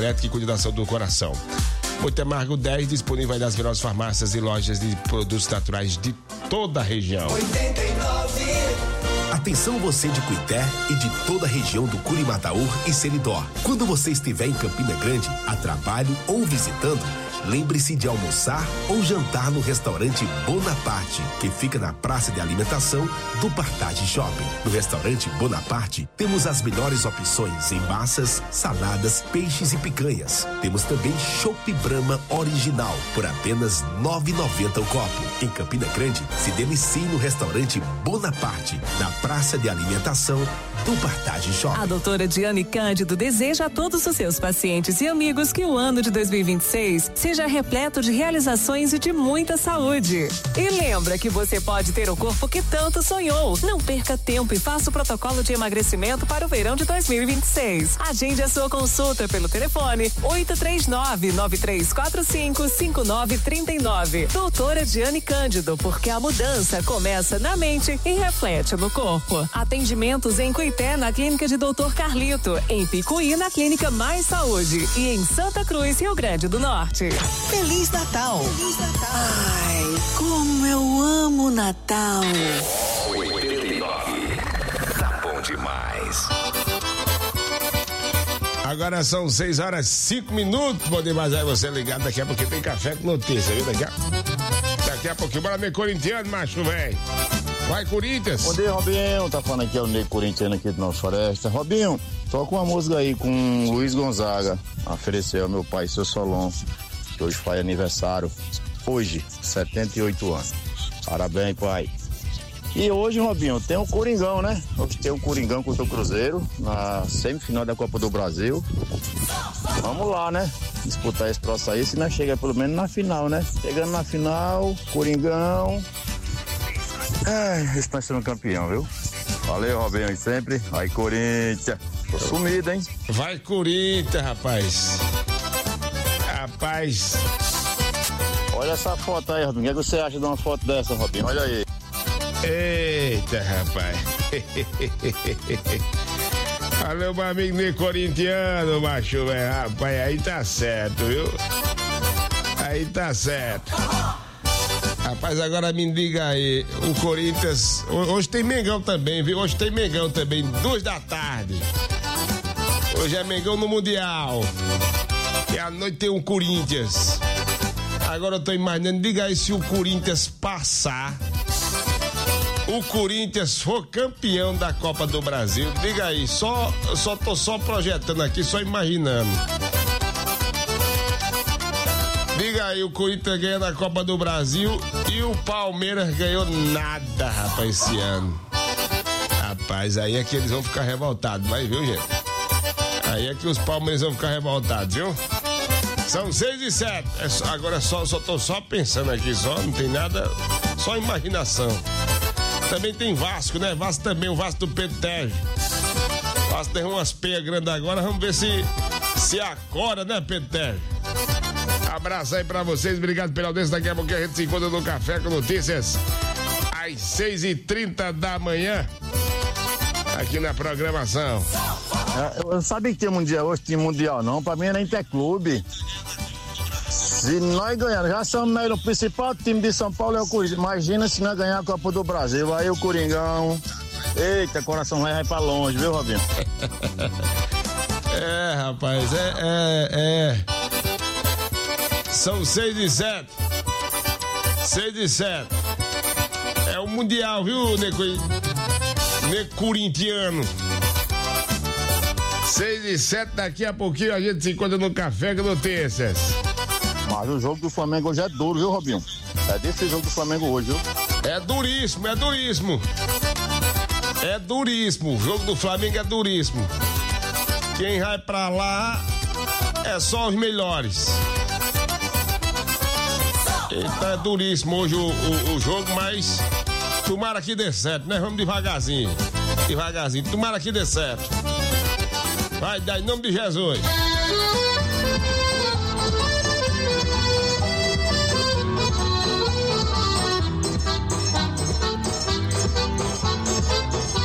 elétrica e cuida da saúde do coração. Montemargo 10, disponível nas melhores farmácias e lojas de produtos naturais de toda a região. 89. Atenção você de Cuité e de toda a região do Curimataú e Seridó. Quando você estiver em Campina Grande, a trabalho ou visitando, lembre-se de almoçar ou jantar no restaurante Bonaparte, que fica na praça de alimentação do Partage Shopping. No restaurante Bonaparte, temos as melhores opções em massas, saladas, peixes e picanhas. Temos também Chopp Brahma original, por apenas R$ 9,90 o copo. Em Campina Grande, se delicie no restaurante Bonaparte, na praça de alimentação do Partage Shopping. A doutora Diane Cândido deseja a todos os seus pacientes e amigos que o ano de 2026 seja repleto de realizações e de muita saúde. E lembra que você pode ter o corpo que tanto sonhou. Não perca tempo e faça o protocolo de emagrecimento para o verão de 2026. Agende a sua consulta pelo telefone 839-9345-5939. Doutora Diane Cândido, porque a mudança começa na mente e reflete no corpo. Atendimentos em Cuité, na clínica de Dr. Carlito, em Picuí, na clínica Mais Saúde e em Santa Cruz, Rio Grande do Norte. Feliz Natal! Feliz Natal! Ai, como eu amo Natal! 89. Tá bom demais. Agora são 6h05. Bom demais aí você ligado. Daqui a pouquinho tem café com notícia, viu? Daqui a pouquinho. Bora, meu corintiano, macho, velho. Vai, Corinthians. Bom dia, Robinho. Tá falando aqui, é o Ney Corintiano aqui do Nossa Floresta. Robinho, toca uma música aí com o Luiz Gonzaga. Ofereceu ao meu pai, seu Solon, que hoje faz aniversário. Hoje, 78 anos. Parabéns, pai. E hoje, Robinho, tem um Coringão, né? Hoje tem um Coringão contra o Cruzeiro, na semifinal da Copa do Brasil. Vamos lá, né? Disputar esse troço aí, se nós chegar pelo menos na final, né? Chegando na final, Coringão. Esse tá sendo campeão, viu? Valeu, Robinho, e sempre. Vai, Corinthians. Tô sumido, hein? Vai, Corinthians, rapaz. Rapaz. Olha essa foto aí, Robinho. O que você acha de uma foto dessa, Robinho? Olha aí. Eita, rapaz. Valeu, meu amigo Ney Corintiano, macho, velho. Rapaz, aí tá certo, viu? Aí tá certo. Rapaz, agora me diga aí, o Corinthians, hoje tem Mengão também, viu? Hoje tem Mengão também, 2h. Hoje é Mengão no Mundial. E à noite tem um Corinthians. Agora eu tô imaginando, diga aí se o Corinthians passar, o Corinthians for campeão da Copa do Brasil, diga aí, tô só projetando aqui, só imaginando. Diga aí, o Corinthians ganha na Copa do Brasil e o Palmeiras ganhou nada, rapaz, esse ano. Rapaz, aí é que eles vão ficar revoltados, vai, viu, gente? Aí é que os palmeirenses vão ficar revoltados, viu? São 6h07. Agora só tô só pensando aqui, não tem nada, só imaginação. Também tem Vasco, né? Vasco também, o Vasco do Pedro Tejo. O Vasco tem umas peias grandes agora, vamos ver se acorda, né, Pedro Tejo? Abraço aí pra vocês, obrigado pela audiência. Daqui a pouco a gente se encontra no Café com Notícias às 6h30 da manhã aqui na programação. Eu sabia que tem mundial hoje, tem mundial não, pra mim é nem Interclube. Se nós ganharmos, já somos o principal time de São Paulo é o Corinthians. Imagina se nós ganhar a Copa do Brasil, aí o Coringão. Eita, coração vai pra longe, viu, Robinho? Rapaz, São 6h07. 6h07. É o Mundial, viu, Neco Corintiano? 6h07, daqui a pouquinho a gente se encontra no Café com Notícias. Mas o jogo do Flamengo hoje é duro, viu, Robinho? É desse jogo do Flamengo hoje, viu? É duríssimo, é duríssimo. É duríssimo, o jogo do Flamengo é duríssimo. Quem vai pra lá é só os melhores. Então é duríssimo hoje o jogo, mas tomara que dê certo, né? Vamos devagarzinho. Tomara que dê certo. Vai dar em nome de Jesus.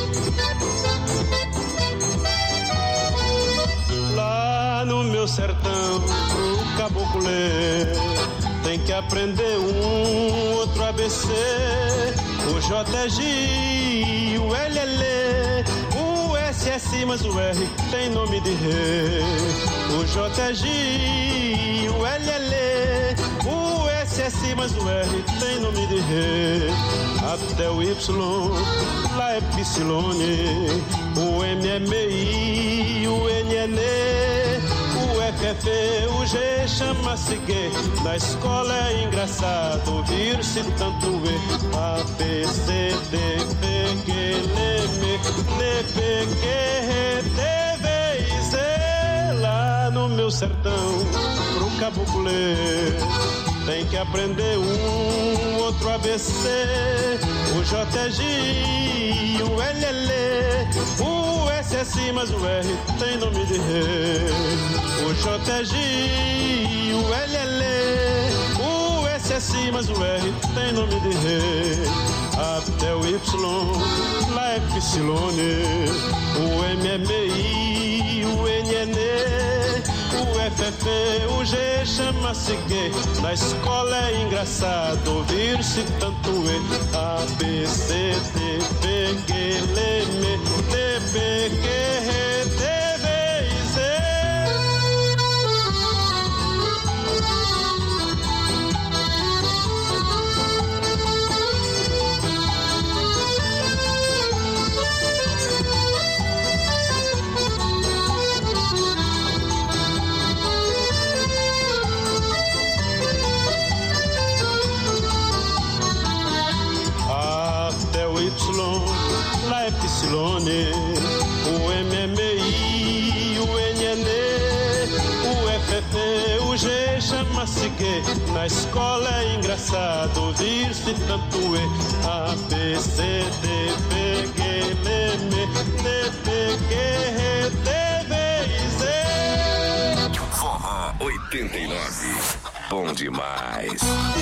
Lá no meu sertão sertão pro caboclo ler. Tem que aprender um outro ABC. O J é G, o L é Lê, o S é Si, mas o R tem nome de rei. O J é G, o L é Lê, o S é Si, mas o R tem nome de rei. Até o Y, lá é Psilone, o M é MEI, o N é Nê, o F é Fê, o G chama-se G. Na escola é engraçado ouvir-se tanto E. A, B, C, D, F, G, L, M, N, P, Q, R, T, V e Z. Lá no meu sertão, pro caboclo ler, tem que aprender um outro ABC. O J é G, o L é Lê, o S é Si, mas o R tem nome de rei. O J é G, o L é Lê, o S é Si, mas o R tem nome de rei. Até o Y, lá é Psilone, o M é MEI, o N é Nê, o F é Fê, o G chama-se G. Na escola é engraçado ouvir-se tanto E. A, B, C, D, F, G, L, M, N, P, Q, R, T, V e Z. Lá é Psilone, o M é MEI, o N é Nê, o F é Fê, o G chama-se G. Na escola é engraçado ouvir-se tanto E. A, B, C, D, F, G, L, M, N, P, Q, R, T, V e Z. Forró 89. Bom demais.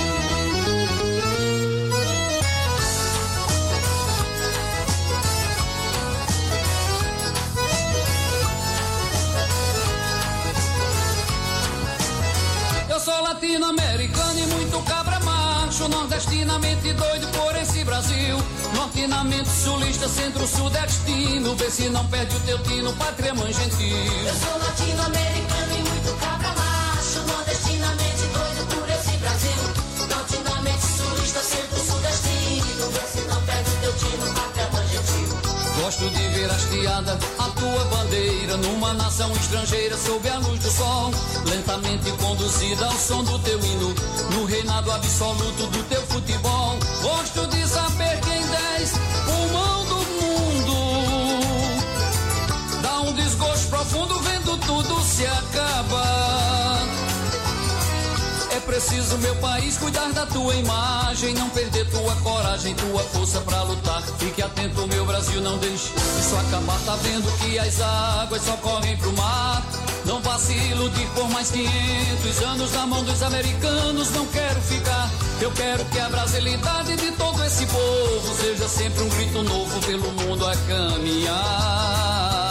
Sou latino-americano e muito cabra macho, nordestinamente doido por esse Brasil, nortinamente sulista, centro-sudestino, vê se não perde o teu tino, pátria mãe gentil. Eu sou latino-americano e muito cabra macho, nordestinamente doido por esse Brasil, nortinamente sulista, centro-sudestino, vê se não perde o teu tino, pátria mãe gentil. Gosto de ver hasteada a tua bandeira numa nação estrangeira sob a luz do sol, lentamente conduzida ao som do teu hino, no reinado absoluto do teu futebol. Gosto de saber que em 10 pulmão do mundo dá um desgosto profundo vendo tudo se acabar. É preciso, meu país, cuidar da tua imagem, não perder tua coragem, tua força pra lutar. Fique atento, meu Brasil, não deixe isso acabar. Tá vendo que as águas só correm pro mar? Não vacile iludir por mais 500 anos na mão dos americanos. Não quero ficar, eu quero que a brasilidade de todo esse povo seja sempre um grito novo pelo mundo a caminhar.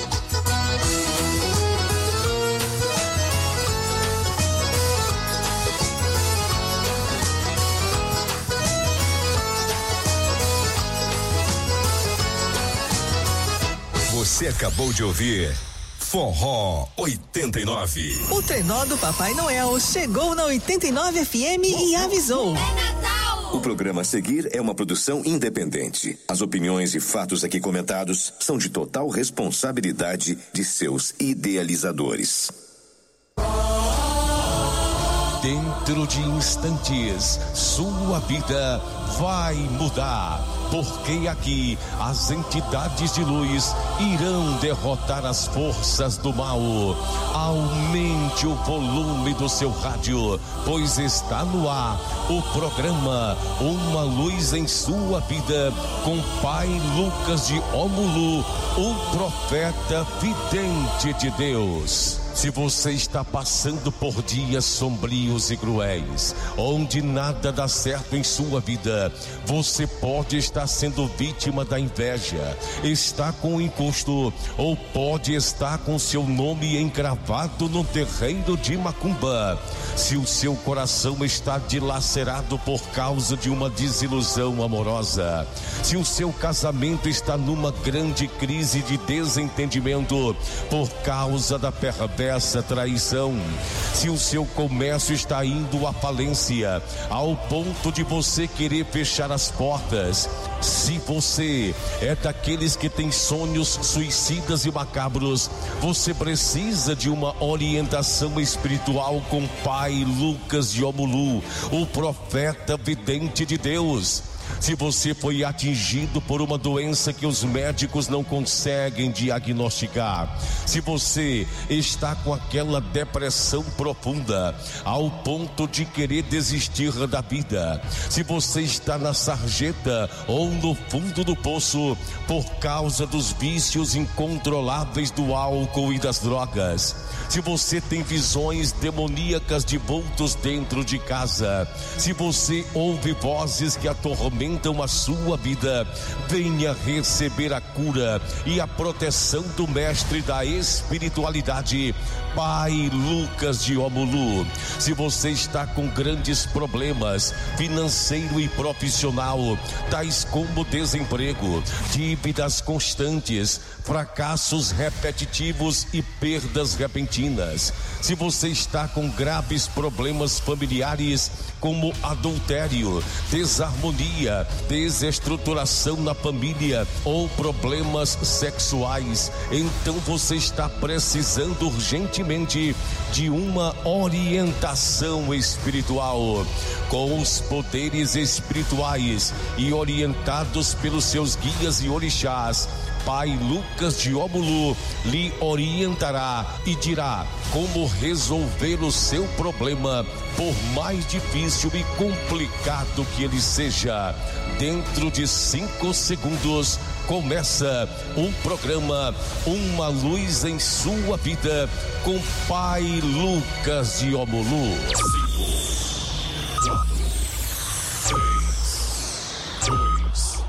Você acabou de ouvir Forró 89. O trenó do Papai Noel chegou na 89 FM e avisou. O programa a seguir é uma produção independente. As opiniões e fatos aqui comentados são de total responsabilidade de seus idealizadores. Dentro de instantes, sua vida vai mudar, porque aqui as entidades de luz irão derrotar as forças do mal. Aumente o volume do seu rádio, pois está no ar o programa Uma Luz em Sua Vida, com Pai Lucas de Ómulo, o profeta vidente de Deus. Se você está passando por dias sombrios e cruéis, onde nada dá certo em sua vida, você pode estar sendo vítima da inveja, está com encosto, ou pode estar com seu nome encravado no terreiro de macumba. Se o seu coração está dilacerado por causa de uma desilusão amorosa, se o seu casamento está numa grande crise de desentendimento por causa da perversa traição, se o seu comércio está indo à falência ao ponto de você querer fechar as portas, se você é daqueles que tem sonhos suicidas e macabros, você precisa de uma orientação espiritual com Pai Lucas de Omulu, o profeta vidente de Deus. Se você foi atingido por uma doença que os médicos não conseguem diagnosticar, se você está com aquela depressão profunda ao ponto de querer desistir da vida, se você está na sarjeta ou no fundo do poço por causa dos vícios incontroláveis do álcool e das drogas, se você tem visões demoníacas de vultos dentro de casa, se você ouve vozes que atormentam a sua vida, venha receber a cura e a proteção do mestre da espiritualidade, Pai Lucas de Omulu. Se você está com grandes problemas financeiro e profissional, tais como desemprego, dívidas constantes, fracassos repetitivos e perdas repentinas, se você está com graves problemas familiares como adultério, desarmonia, desestruturação na família ou problemas sexuais, então você está precisando urgentemente de uma orientação espiritual. Com os poderes espirituais e orientados pelos seus guias e orixás, Pai Lucas de Omulu lhe orientará e dirá como resolver o seu problema, por mais difícil e complicado que ele seja. Dentro de 5 segundos começa o programa Uma Luz em Sua Vida com Pai Lucas de Omulu. 5, 4, 3,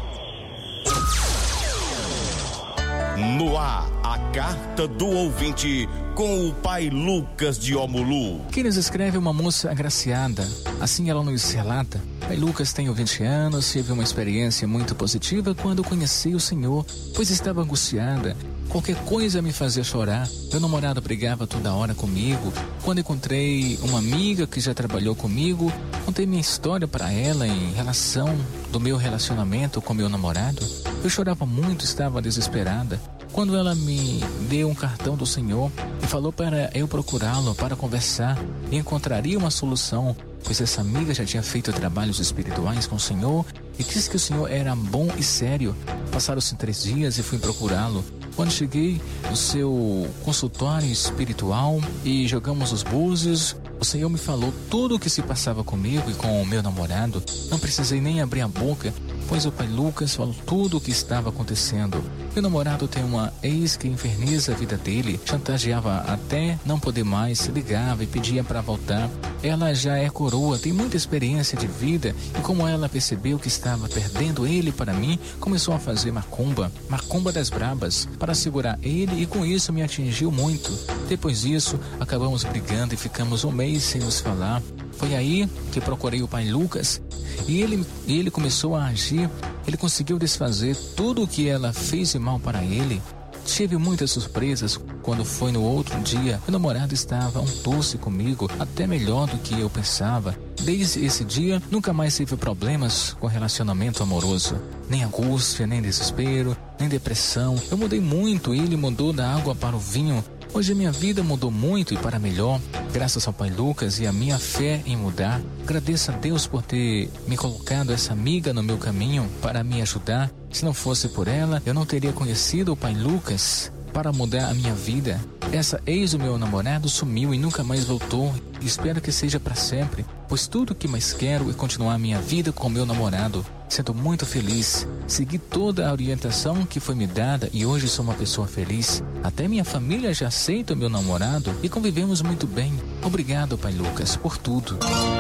2. No ar, a carta do ouvinte com o Pai Lucas de Omulu. Quem nos escreve é uma moça agraciada. Assim ela nos relata: Pai Lucas, tenho 20 anos, tive uma experiência muito positiva quando conheci o Senhor, pois estava angustiada. Qualquer coisa me fazia chorar. Meu namorado brigava toda hora comigo. Quando encontrei uma amiga que já trabalhou comigo, contei minha história para ela em relação do meu relacionamento com meu namorado. Eu chorava muito, estava desesperada. Quando ela me deu um cartão do Senhor e falou para eu procurá-lo para conversar e encontraria uma solução, pois essa amiga já tinha feito trabalhos espirituais com o Senhor e disse que o Senhor era bom e sério. Passaram-se 3 dias e fui procurá-lo. Quando cheguei no seu consultório espiritual e jogamos os búzios, o Senhor me falou tudo o que se passava comigo e com o meu namorado. Não precisei nem abrir a boca, pois o Pai Lucas falou tudo o que estava acontecendo. Meu namorado tem uma ex que inferniza a vida dele, chantageava até não poder mais, ligava e pedia para voltar. Ela já é coroa, tem muita experiência de vida e como ela percebeu que estava perdendo ele para mim, começou a fazer macumba das brabas, para segurar ele e com isso me atingiu muito. Depois disso, acabamos brigando e ficamos 1 mês sem nos falar. Foi aí que procurei o Pai Lucas e ele começou a agir. Ele conseguiu desfazer tudo o que ela fez de mal para ele. Tive muitas surpresas quando foi no outro dia. Meu namorado estava um doce comigo, até melhor do que eu pensava. Desde esse dia, nunca mais tive problemas com relacionamento amoroso. Nem angústia, nem desespero, nem depressão. Eu mudei muito e ele mudou da água para o vinho. Hoje minha vida mudou muito e para melhor, graças ao Pai Lucas e a minha fé em mudar. Agradeço a Deus por ter me colocado essa amiga no meu caminho para me ajudar. Se não fosse por ela, eu não teria conhecido o Pai Lucas. para mudar a minha vida. Essa ex do meu namorado sumiu e nunca mais voltou. Espero que seja para sempre, pois tudo que mais quero é continuar a minha vida com meu namorado. Sinto muito feliz. Segui toda a orientação que foi me dada e hoje sou uma pessoa feliz. Até minha família já aceita o meu namorado e convivemos muito bem. Obrigado, Pai Lucas, por tudo.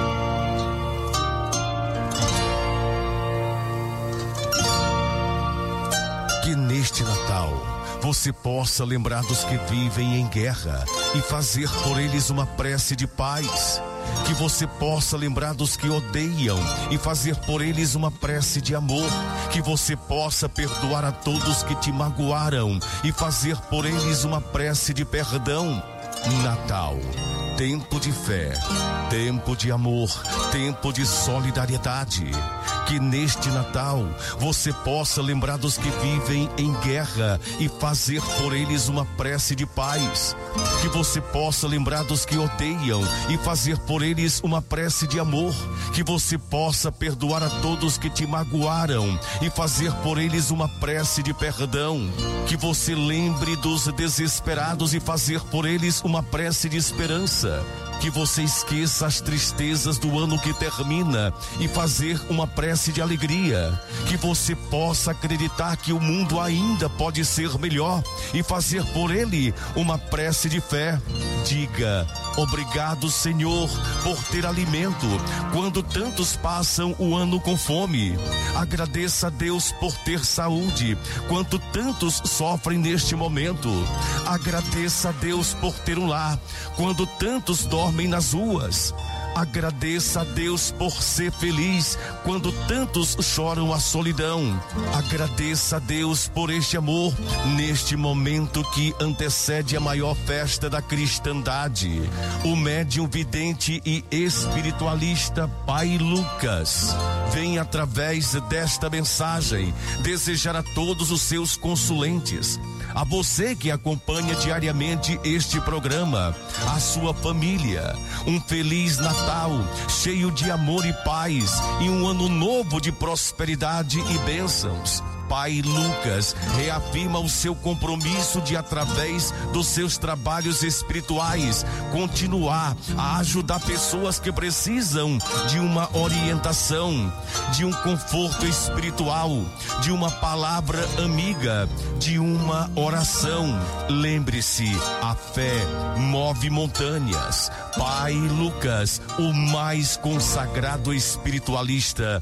Que neste Natal você possa lembrar dos que vivem em guerra e fazer por eles uma prece de paz. Que você possa lembrar dos que odeiam e fazer por eles uma prece de amor. Que você possa perdoar a todos que te magoaram e fazer por eles uma prece de perdão. Natal, tempo de fé, tempo de amor, tempo de solidariedade. Que neste Natal você possa lembrar dos que vivem em guerra e fazer por eles uma prece de paz. Que você possa lembrar dos que odeiam e fazer por eles uma prece de amor. Que você possa perdoar a todos que te magoaram e fazer por eles uma prece de perdão. Que você lembre dos desesperados e fazer por eles uma prece de esperança. Que você esqueça as tristezas do ano que termina e fazer uma prece de alegria. Que você possa acreditar que o mundo ainda pode ser melhor e fazer por ele uma prece de fé. Diga: obrigado, Senhor, por ter alimento quando tantos passam o ano com fome. Agradeça a Deus por ter saúde quando tantos sofrem neste momento. Agradeça a Deus por ter um lar quando tantos dormem nas ruas. Agradeça a Deus por ser feliz quando tantos choram a solidão. Agradeça a Deus por este amor neste momento que antecede a maior festa da cristandade. O médium vidente e espiritualista Pai Lucas vem através desta mensagem desejar a todos os seus consulentes, a você que acompanha diariamente este programa, a sua família, um feliz Natal, cheio de amor e paz, e um ano novo de prosperidade e bênçãos. Pai Lucas reafirma o seu compromisso de, através dos seus trabalhos espirituais, continuar a ajudar pessoas que precisam de uma orientação, de um conforto espiritual, de uma palavra amiga, de uma oração. Lembre-se, a fé move montanhas. Pai Lucas, o mais consagrado espiritualista,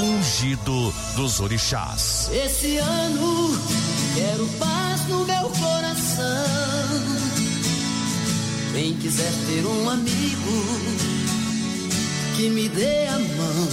ungido dos orixás. Esse ano quero paz no meu coração. Quem quiser ter um amigo que me dê a mão.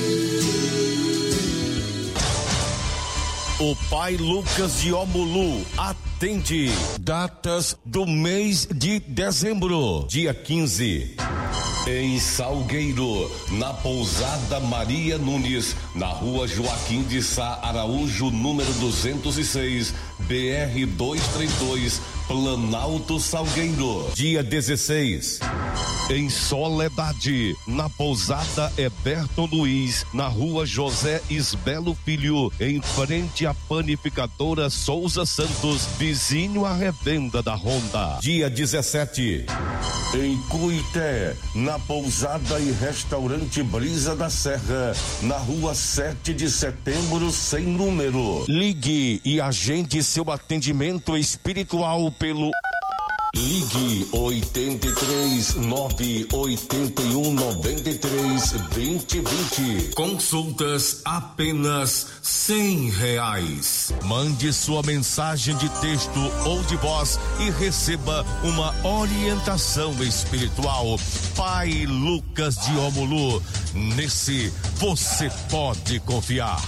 O Pai Lucas de Omulu atende datas do mês de dezembro, dia 15. Em Salgueiro, na pousada Maria Nunes, na rua Joaquim de Sá Araújo, número 206, BR 232, Planalto Salgueiro. Dia 16. Em Soledade, na pousada Eberton Luiz, na rua José Isbelo Filho, em frente à panificadora Souza Santos, vizinho à revenda da Honda. Dia 17. Em Cuité, na pousada e restaurante Brisa da Serra, na rua 7 de setembro, sem número. Ligue e agende seu atendimento espiritual pelo... Ligue 83 981 93 2020. Consultas apenas R$100. Mande sua mensagem de texto ou de voz e receba uma orientação espiritual. Pai Lucas de Omulu, nesse você pode confiar.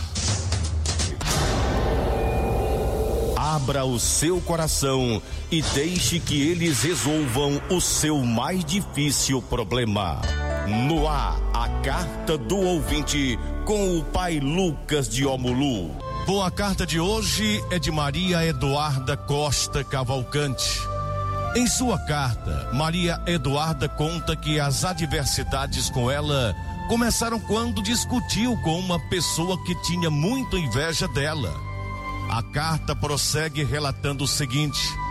Abra o seu coração e deixe que eles resolvam o seu mais difícil problema. No ar, a carta do ouvinte com o Pai Lucas de Omulu. Bom, a carta de hoje é de Maria Eduarda Costa Cavalcante. Em sua carta, Maria Eduarda conta que as adversidades com ela começaram quando discutiu com uma pessoa que tinha muita inveja dela. A carta prossegue relatando o seguinte: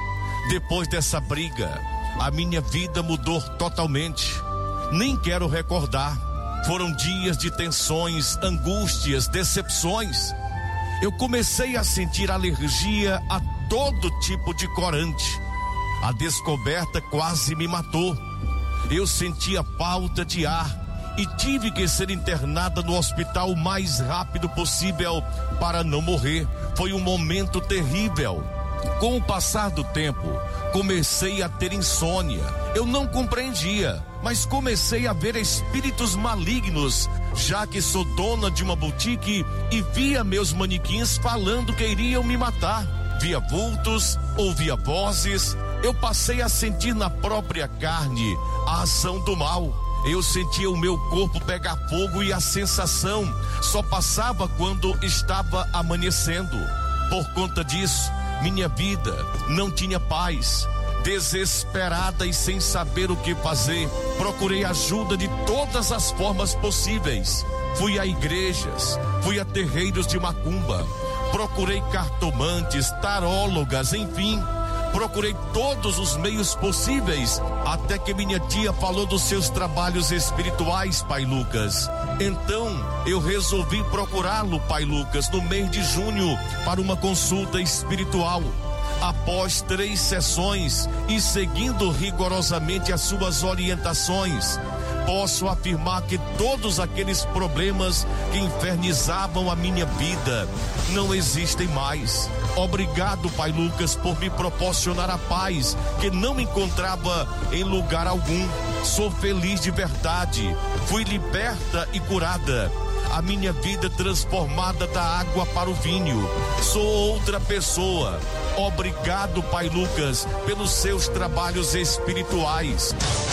Depois dessa briga, a minha vida mudou totalmente. Nem quero recordar. Foram dias de tensões, angústias, decepções. Eu comecei a sentir alergia a todo tipo de corante. A descoberta quase me matou. Eu sentia falta de ar e tive que ser internada no hospital o mais rápido possível para não morrer. Foi um momento terrível. Com o passar do tempo, comecei a ter insônia. Eu não compreendia, mas comecei a ver espíritos malignos, já que sou dona de uma boutique e via meus manequins falando que iriam me matar. Via vultos, ouvia vozes. Eu passei a sentir na própria carne a ação do mal. Eu sentia o meu corpo pegar fogo e a sensação só passava quando estava amanhecendo. Por conta disso, minha vida não tinha paz. Desesperada e sem saber o que fazer, procurei ajuda de todas as formas possíveis. Fui a igrejas, fui a terreiros de macumba, procurei cartomantes, tarólogas, enfim, procurei todos os meios possíveis, até que minha tia falou dos seus trabalhos espirituais, Pai Lucas. Então, eu resolvi procurá-lo, Pai Lucas, no mês de junho, para uma consulta espiritual. Após 3 sessões e seguindo rigorosamente as suas orientações, posso afirmar que todos aqueles problemas que infernizavam a minha vida não existem mais. Obrigado, Pai Lucas, por me proporcionar a paz que não encontrava em lugar algum. Sou feliz de verdade, fui liberta e curada. A minha vida transformada da água para o vinho. Sou outra pessoa. Obrigado, Pai Lucas, pelos seus trabalhos espirituais.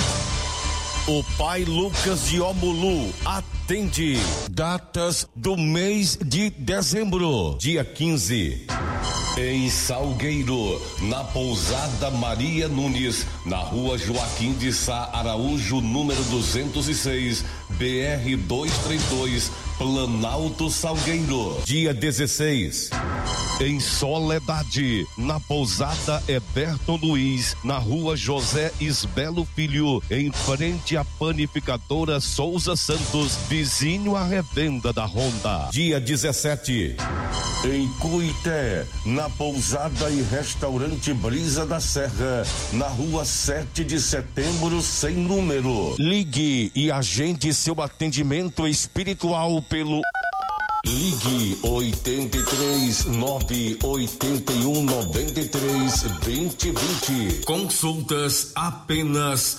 O Pai Lucas de Omulu atende. Datas do mês de dezembro. Dia 15. Em Salgueiro, na pousada Maria Nunes, na rua Joaquim de Sá Araújo, número 206, BR 232, Planalto Salgueiro. Dia 16. Em Soledade, na pousada Eberton Luiz, na rua José Isbelo Filho, em frente à panificadora Souza Santos, vizinho à revenda da Honda. Dia 17. Em Cuité, na pousada e restaurante Brisa da Serra, na rua 7 de setembro, sem número. Ligue e agende seu atendimento espiritual pelo... Ligue 83 981 93 2020. Consultas apenas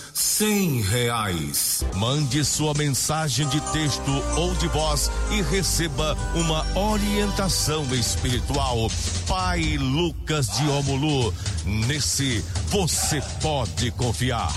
R$100. Mande sua mensagem de texto ou de voz e receba uma orientação espiritual. Pai Lucas de Omulu, nesse você pode confiar.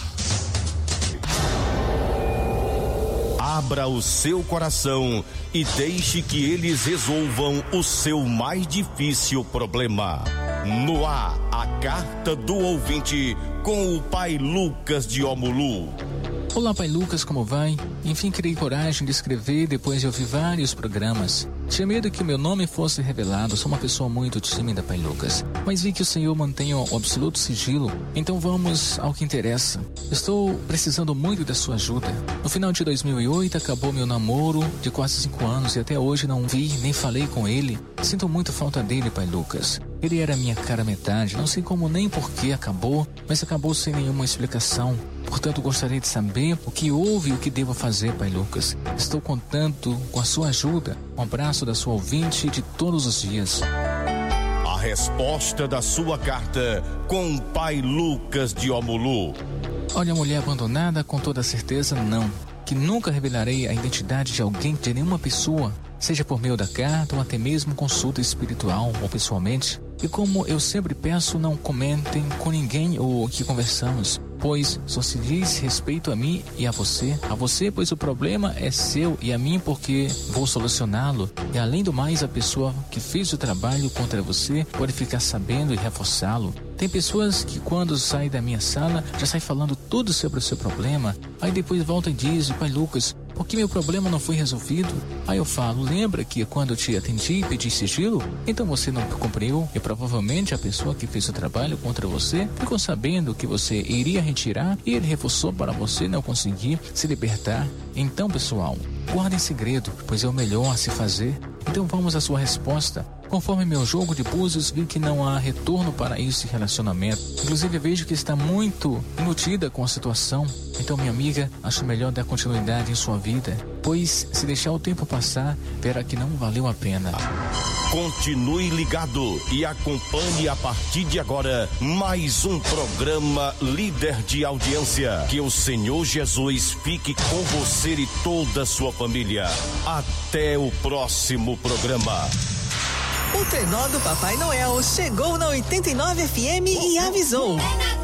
Abra o seu coração e deixe que eles resolvam o seu mais difícil problema. No ar, a carta do ouvinte com o Pai Lucas de Omulu. Olá, Pai Lucas, como vai? Enfim, criei coragem de escrever depois de ouvir vários programas. Tinha medo que o meu nome fosse revelado. Sou uma pessoa muito tímida, Pai Lucas, mas vi que o Senhor mantém o absoluto sigilo. Então vamos ao que interessa. Estou precisando muito da sua ajuda. No final de 2008 acabou meu namoro de quase 5 anos e até hoje não vi nem falei com ele. Sinto muito falta dele, Pai Lucas. Ele era minha cara metade, não sei como nem por que acabou, mas acabou sem nenhuma explicação. Portanto, gostaria de saber o que houve e o que devo fazer, Pai Lucas. Estou contando com a sua ajuda. Um abraço da sua ouvinte de todos os dias. A resposta da sua carta com o Pai Lucas de Omulu. Olha, mulher abandonada, com toda certeza não. Que nunca revelarei a identidade de alguém, de nenhuma pessoa, seja por meio da carta ou até mesmo consulta espiritual ou pessoalmente. E como eu sempre peço, não comentem com ninguém o que conversamos, pois só se diz respeito a mim e a você, pois o problema é seu, e a mim porque vou solucioná-lo. E além do mais, a pessoa que fez o trabalho contra você pode ficar sabendo e reforçá-lo. Tem pessoas que quando saem da minha sala já saem falando tudo sobre o seu problema, aí depois volta e diz: Pai Lucas, porque meu problema não foi resolvido. Aí eu falo, lembra que quando eu te atendi e pedi sigilo, então você não cumpriu e provavelmente a pessoa que fez o trabalho contra você ficou sabendo que você iria retirar e ele reforçou para você não conseguir se libertar. Então, pessoal, guarda em segredo, pois é o melhor a se fazer. Então vamos à sua resposta. Conforme meu jogo de búzios, vi que não há retorno para esse relacionamento. Inclusive, vejo que está muito iludida com a situação. Então, minha amiga, acho melhor dar continuidade em sua vida, pois se deixar o tempo passar, verá que não valeu a pena. Continue ligado e acompanhe a partir de agora mais um programa líder de audiência. Que o Senhor Jesus fique com você e toda a sua família. Até o próximo programa. O trenó do Papai Noel chegou na 89 FM e avisou.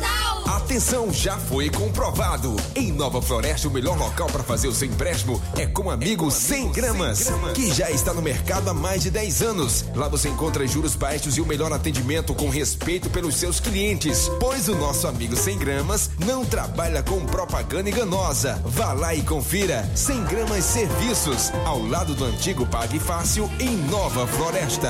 Atenção, já foi comprovado. Em Nova Floresta, o melhor local para fazer o seu empréstimo é com o amigo 100 Gramas, que já está no mercado há mais de 10 anos. Lá você encontra juros baixos e o melhor atendimento com respeito pelos seus clientes, pois o nosso amigo 100 Gramas não trabalha com propaganda enganosa. Vá lá e confira. 100 Gramas Serviços, ao lado do antigo Pague Fácil, em Nova Floresta.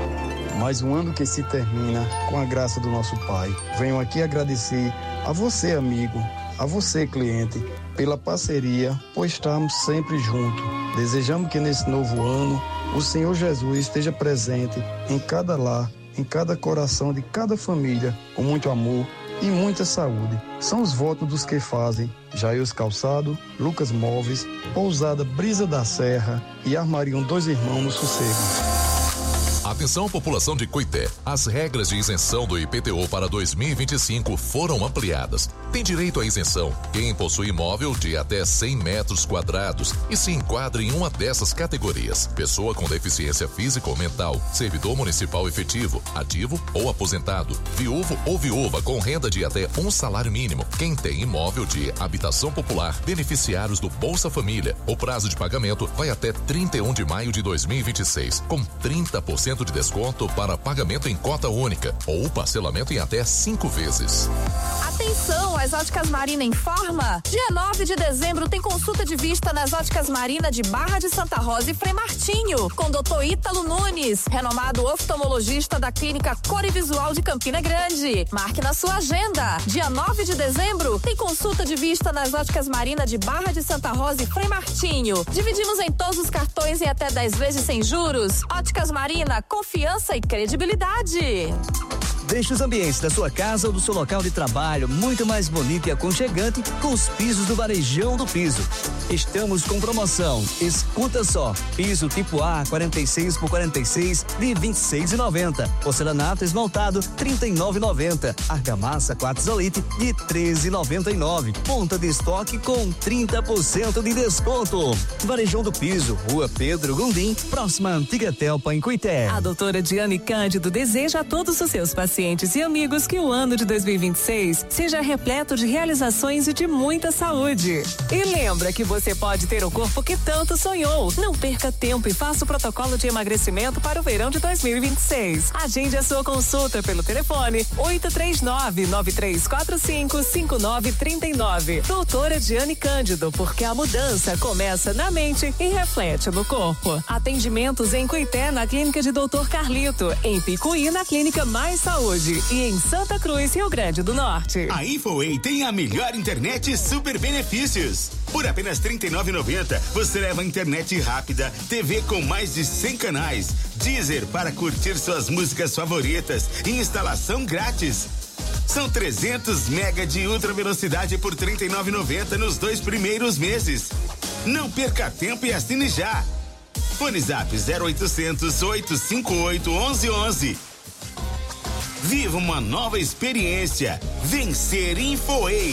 Mais um ano que se termina com a graça do nosso Pai. Venho aqui agradecer a você, amigo, a você, cliente, pela parceria, por estarmos sempre juntos. Desejamos que nesse novo ano o Senhor Jesus esteja presente em cada lar, em cada coração de cada família, com muito amor e muita saúde. São os votos dos que fazem Jair Calçado, Lucas Móveis, Pousada Brisa da Serra e Armariam Dois Irmãos no Sossego. Atenção, população de Cuité. As regras de isenção do IPTU para 2025 foram ampliadas. Tem direito à isenção quem possui imóvel de até 100 metros quadrados e se enquadra em uma dessas categorias: pessoa com deficiência física ou mental, servidor municipal efetivo, ativo ou aposentado, viúvo ou viúva com renda de até um salário mínimo, quem tem imóvel de habitação popular, beneficiários do Bolsa Família. O prazo de pagamento vai até 31 de maio de 2026, com 30% de desconto para pagamento em cota única ou parcelamento em até 5 vezes. Atenção, as Óticas Marina informa. Dia 9 de dezembro tem consulta de vista nas Óticas Marina de Barra de Santa Rosa e Frei Martinho, com Dr. Ítalo Nunes, renomado oftalmologista da Clínica Cor e Visual de Campina Grande. Marque na sua agenda. Dia 9 de dezembro tem consulta de vista nas Óticas Marina de Barra de Santa Rosa e Frei Martinho. Dividimos em todos os cartões em até 10 vezes sem juros. Óticas Marina, confiança e credibilidade. Deixe os ambientes da sua casa ou do seu local de trabalho muito mais bonito e aconchegante com os pisos do Varejão do Piso. Estamos com promoção. Escuta só. Piso tipo A 46 por 46 de R$26,90. Porcelanato esmaltado R$39,90. Argamassa quartzolite de R$13,99. Ponta de estoque com 30% de desconto. Varejão do Piso, Rua Pedro Gondim, próxima à Antiga Telpa em Cuité. A doutora Diane Cândido deseja a todos os seus pacientes e amigos que o ano de 2026 seja repleto de realizações e de muita saúde. E lembra que você pode ter o corpo que tanto sonhou. Não perca tempo e faça o protocolo de emagrecimento para o verão de 2026. Agende a sua consulta pelo telefone 839-9345-5939. Doutora Diane Cândido, porque a mudança começa na mente e reflete no corpo. Atendimentos em Cuité, na Clínica de Dr. Carlito, em Picuí, na Clínica Mais Saúde e em Santa Cruz, Rio Grande do Norte. A Infoway tem a melhor internet e super benefícios. Por apenas R$ 39,90 você leva internet rápida, TV com mais de 100 canais, Deezer para curtir suas músicas favoritas e instalação grátis. São 300 mega de ultra velocidade por R$ 39,90 nos 2 primeiros meses. Não perca tempo e assine já. Fone Zap 0800 858 1111. Viva uma nova experiência. Vencer Infoway.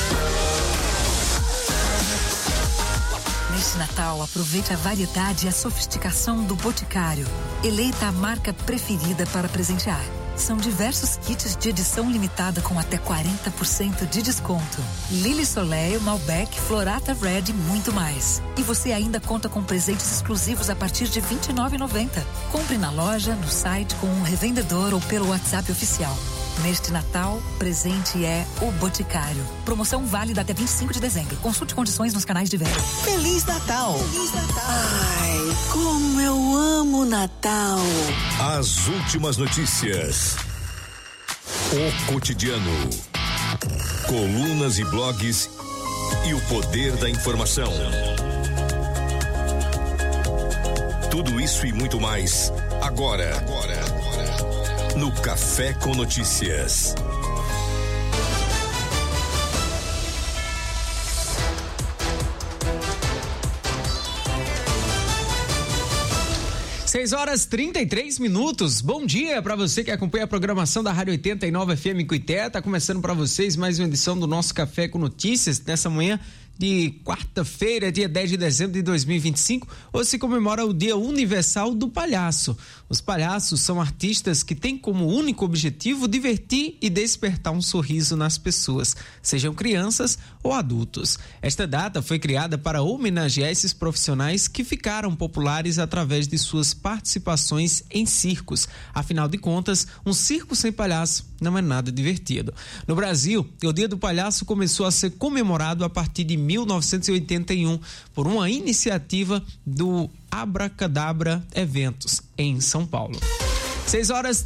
Neste Natal, aproveite a variedade e a sofisticação do Boticário. Eleita a marca preferida para presentear. São diversos kits de edição limitada com até 40% de desconto. Lily Soleil, Malbec, Florata Red e muito mais. E você ainda conta com presentes exclusivos a partir de R$29,90. Compre na loja, no site, com um revendedor ou pelo WhatsApp oficial. Neste Natal, presente é o Boticário. Promoção válida até 25 de dezembro. Consulte condições nos canais de venda. Feliz Natal! Feliz Natal! Ai, como eu amo Natal! As últimas notícias. O cotidiano. Colunas e blogs e o poder da informação. Tudo isso e muito mais agora. No Café com Notícias. Seis horas 33 minutos. Bom dia para você que acompanha a programação da Rádio 89 FM Cuité. Tá começando para vocês mais uma edição do nosso Café com Notícias nessa manhã de quarta-feira, dia 10 de dezembro de 2025, hoje se comemora o Dia Universal do Palhaço. Os palhaços são artistas que têm como único objetivo divertir e despertar um sorriso nas pessoas, sejam crianças ou adultos. Esta data foi criada para homenagear esses profissionais que ficaram populares através de suas participações em circos. Afinal de contas, um circo sem palhaço não é nada divertido. No Brasil, o Dia do Palhaço começou a ser comemorado a partir de 1981 por uma iniciativa do Abracadabra Eventos em São Paulo. 6 horas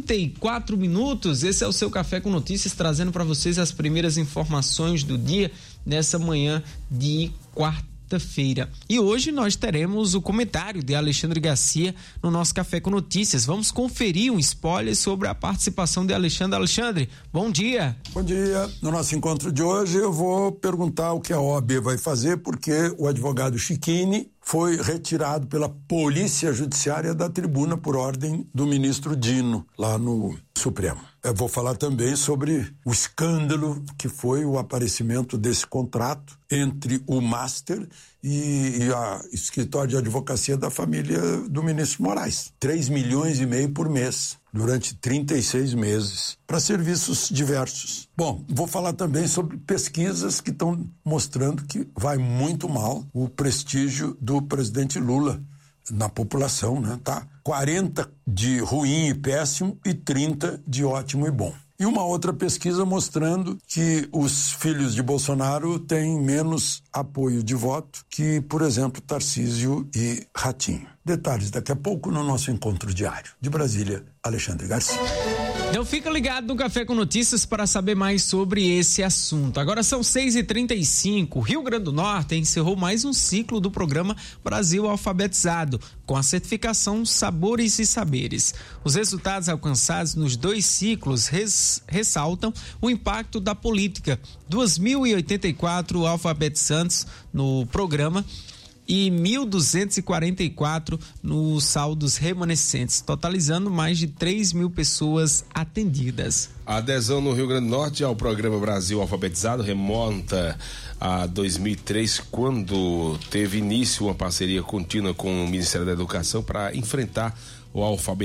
34 minutos. Esse é o seu Café com Notícias, trazendo para vocês as primeiras informações do dia nessa manhã de quarta-feira. E hoje nós teremos o comentário de Alexandre Garcia no nosso Café com Notícias. Vamos conferir um spoiler sobre a participação de Alexandre. Alexandre, bom dia. Bom dia. No nosso encontro de hoje eu vou perguntar o que a OAB vai fazer, porque o advogado Chiquini foi retirado pela Polícia Judiciária da tribuna por ordem do ministro Dino, lá no Supremo. Eu vou falar também sobre o escândalo que foi o aparecimento desse contrato entre o Master e a escritório de advocacia da família do ministro Moraes. 3,5 milhões por mês, durante 36 meses, para serviços diversos. Bom, vou falar também sobre pesquisas que estão mostrando que vai muito mal o prestígio do presidente Lula na população, né? Tá 40 de ruim e péssimo e 30 de ótimo e bom. E uma outra pesquisa mostrando que os filhos de Bolsonaro têm menos apoio de voto que, por exemplo, Tarcísio e Ratinho. Detalhes daqui a pouco no nosso encontro diário. De Brasília, Alexandre Garcia. Então fica ligado no Café com Notícias para saber mais sobre esse assunto. Agora são 6h35. Rio Grande do Norte encerrou mais um ciclo do programa Brasil Alfabetizado, com a certificação Sabores e Saberes. Os resultados alcançados nos 2 ciclos ressaltam o impacto da política. 2.084 alfabetizantes no programa e 1.244 nos saldos remanescentes, totalizando mais de 3.000 pessoas atendidas. A adesão no Rio Grande do Norte ao programa Brasil Alfabetizado remonta a 2003, quando teve início uma parceria contínua com o Ministério da Educação para enfrentar o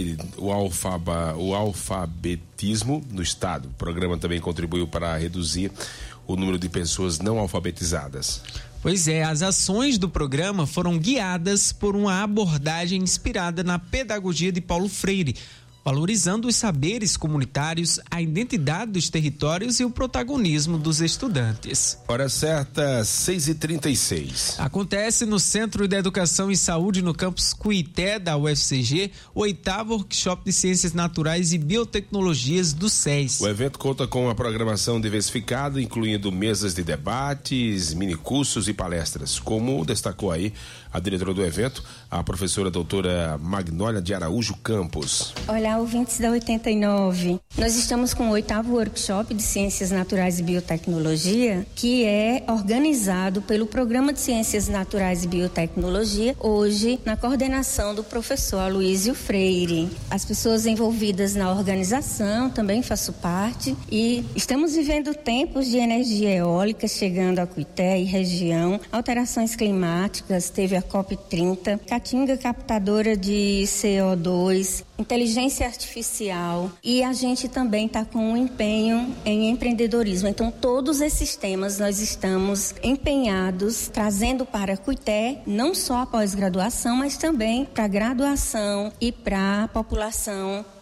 alfabetismo no estado. O programa também contribuiu para reduzir o número de pessoas não alfabetizadas. Pois é, as ações do programa foram guiadas por uma abordagem inspirada na pedagogia de Paulo Freire, valorizando os saberes comunitários, a identidade dos territórios e o protagonismo dos estudantes. Hora certa, 6h36. Acontece no Centro de Educação e Saúde, no campus Cuité da UFCG, o 8º Workshop de Ciências Naturais e Biotecnologias do SES. O evento conta com uma programação diversificada, incluindo mesas de debates, minicursos e palestras, como destacou aí a diretora do evento, a professora doutora Magnólia de Araújo Campos. Olá, ouvintes da 89. Nós estamos com o 8º Workshop de Ciências Naturais e Biotecnologia, que é organizado pelo Programa de Ciências Naturais e Biotecnologia, hoje na coordenação do professor Aloísio Freire. As pessoas envolvidas na organização também faço parte e estamos vivendo tempos de energia eólica chegando a Cuité e região, alterações climáticas, teve a COP30, Caatinga captadora de CO2, inteligência artificial, e a gente também está com um empenho em empreendedorismo. Então, todos esses temas nós estamos empenhados, trazendo para Cuité, não só a pós-graduação, mas também para a graduação e para a população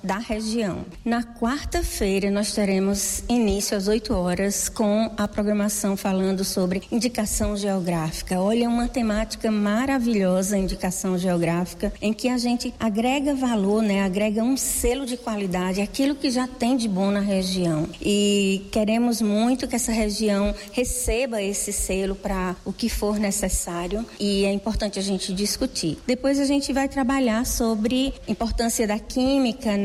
da região. Na quarta-feira, nós teremos início às 8 horas com a programação falando sobre indicação geográfica. Olha, uma temática maravilhosa, indicação geográfica, em que a gente agrega valor, né? Agrega um selo de qualidade, aquilo que já tem de bom na região. E queremos muito que essa região receba esse selo para o que for necessário, e é importante a gente discutir. Depois a gente vai trabalhar sobre a importância da química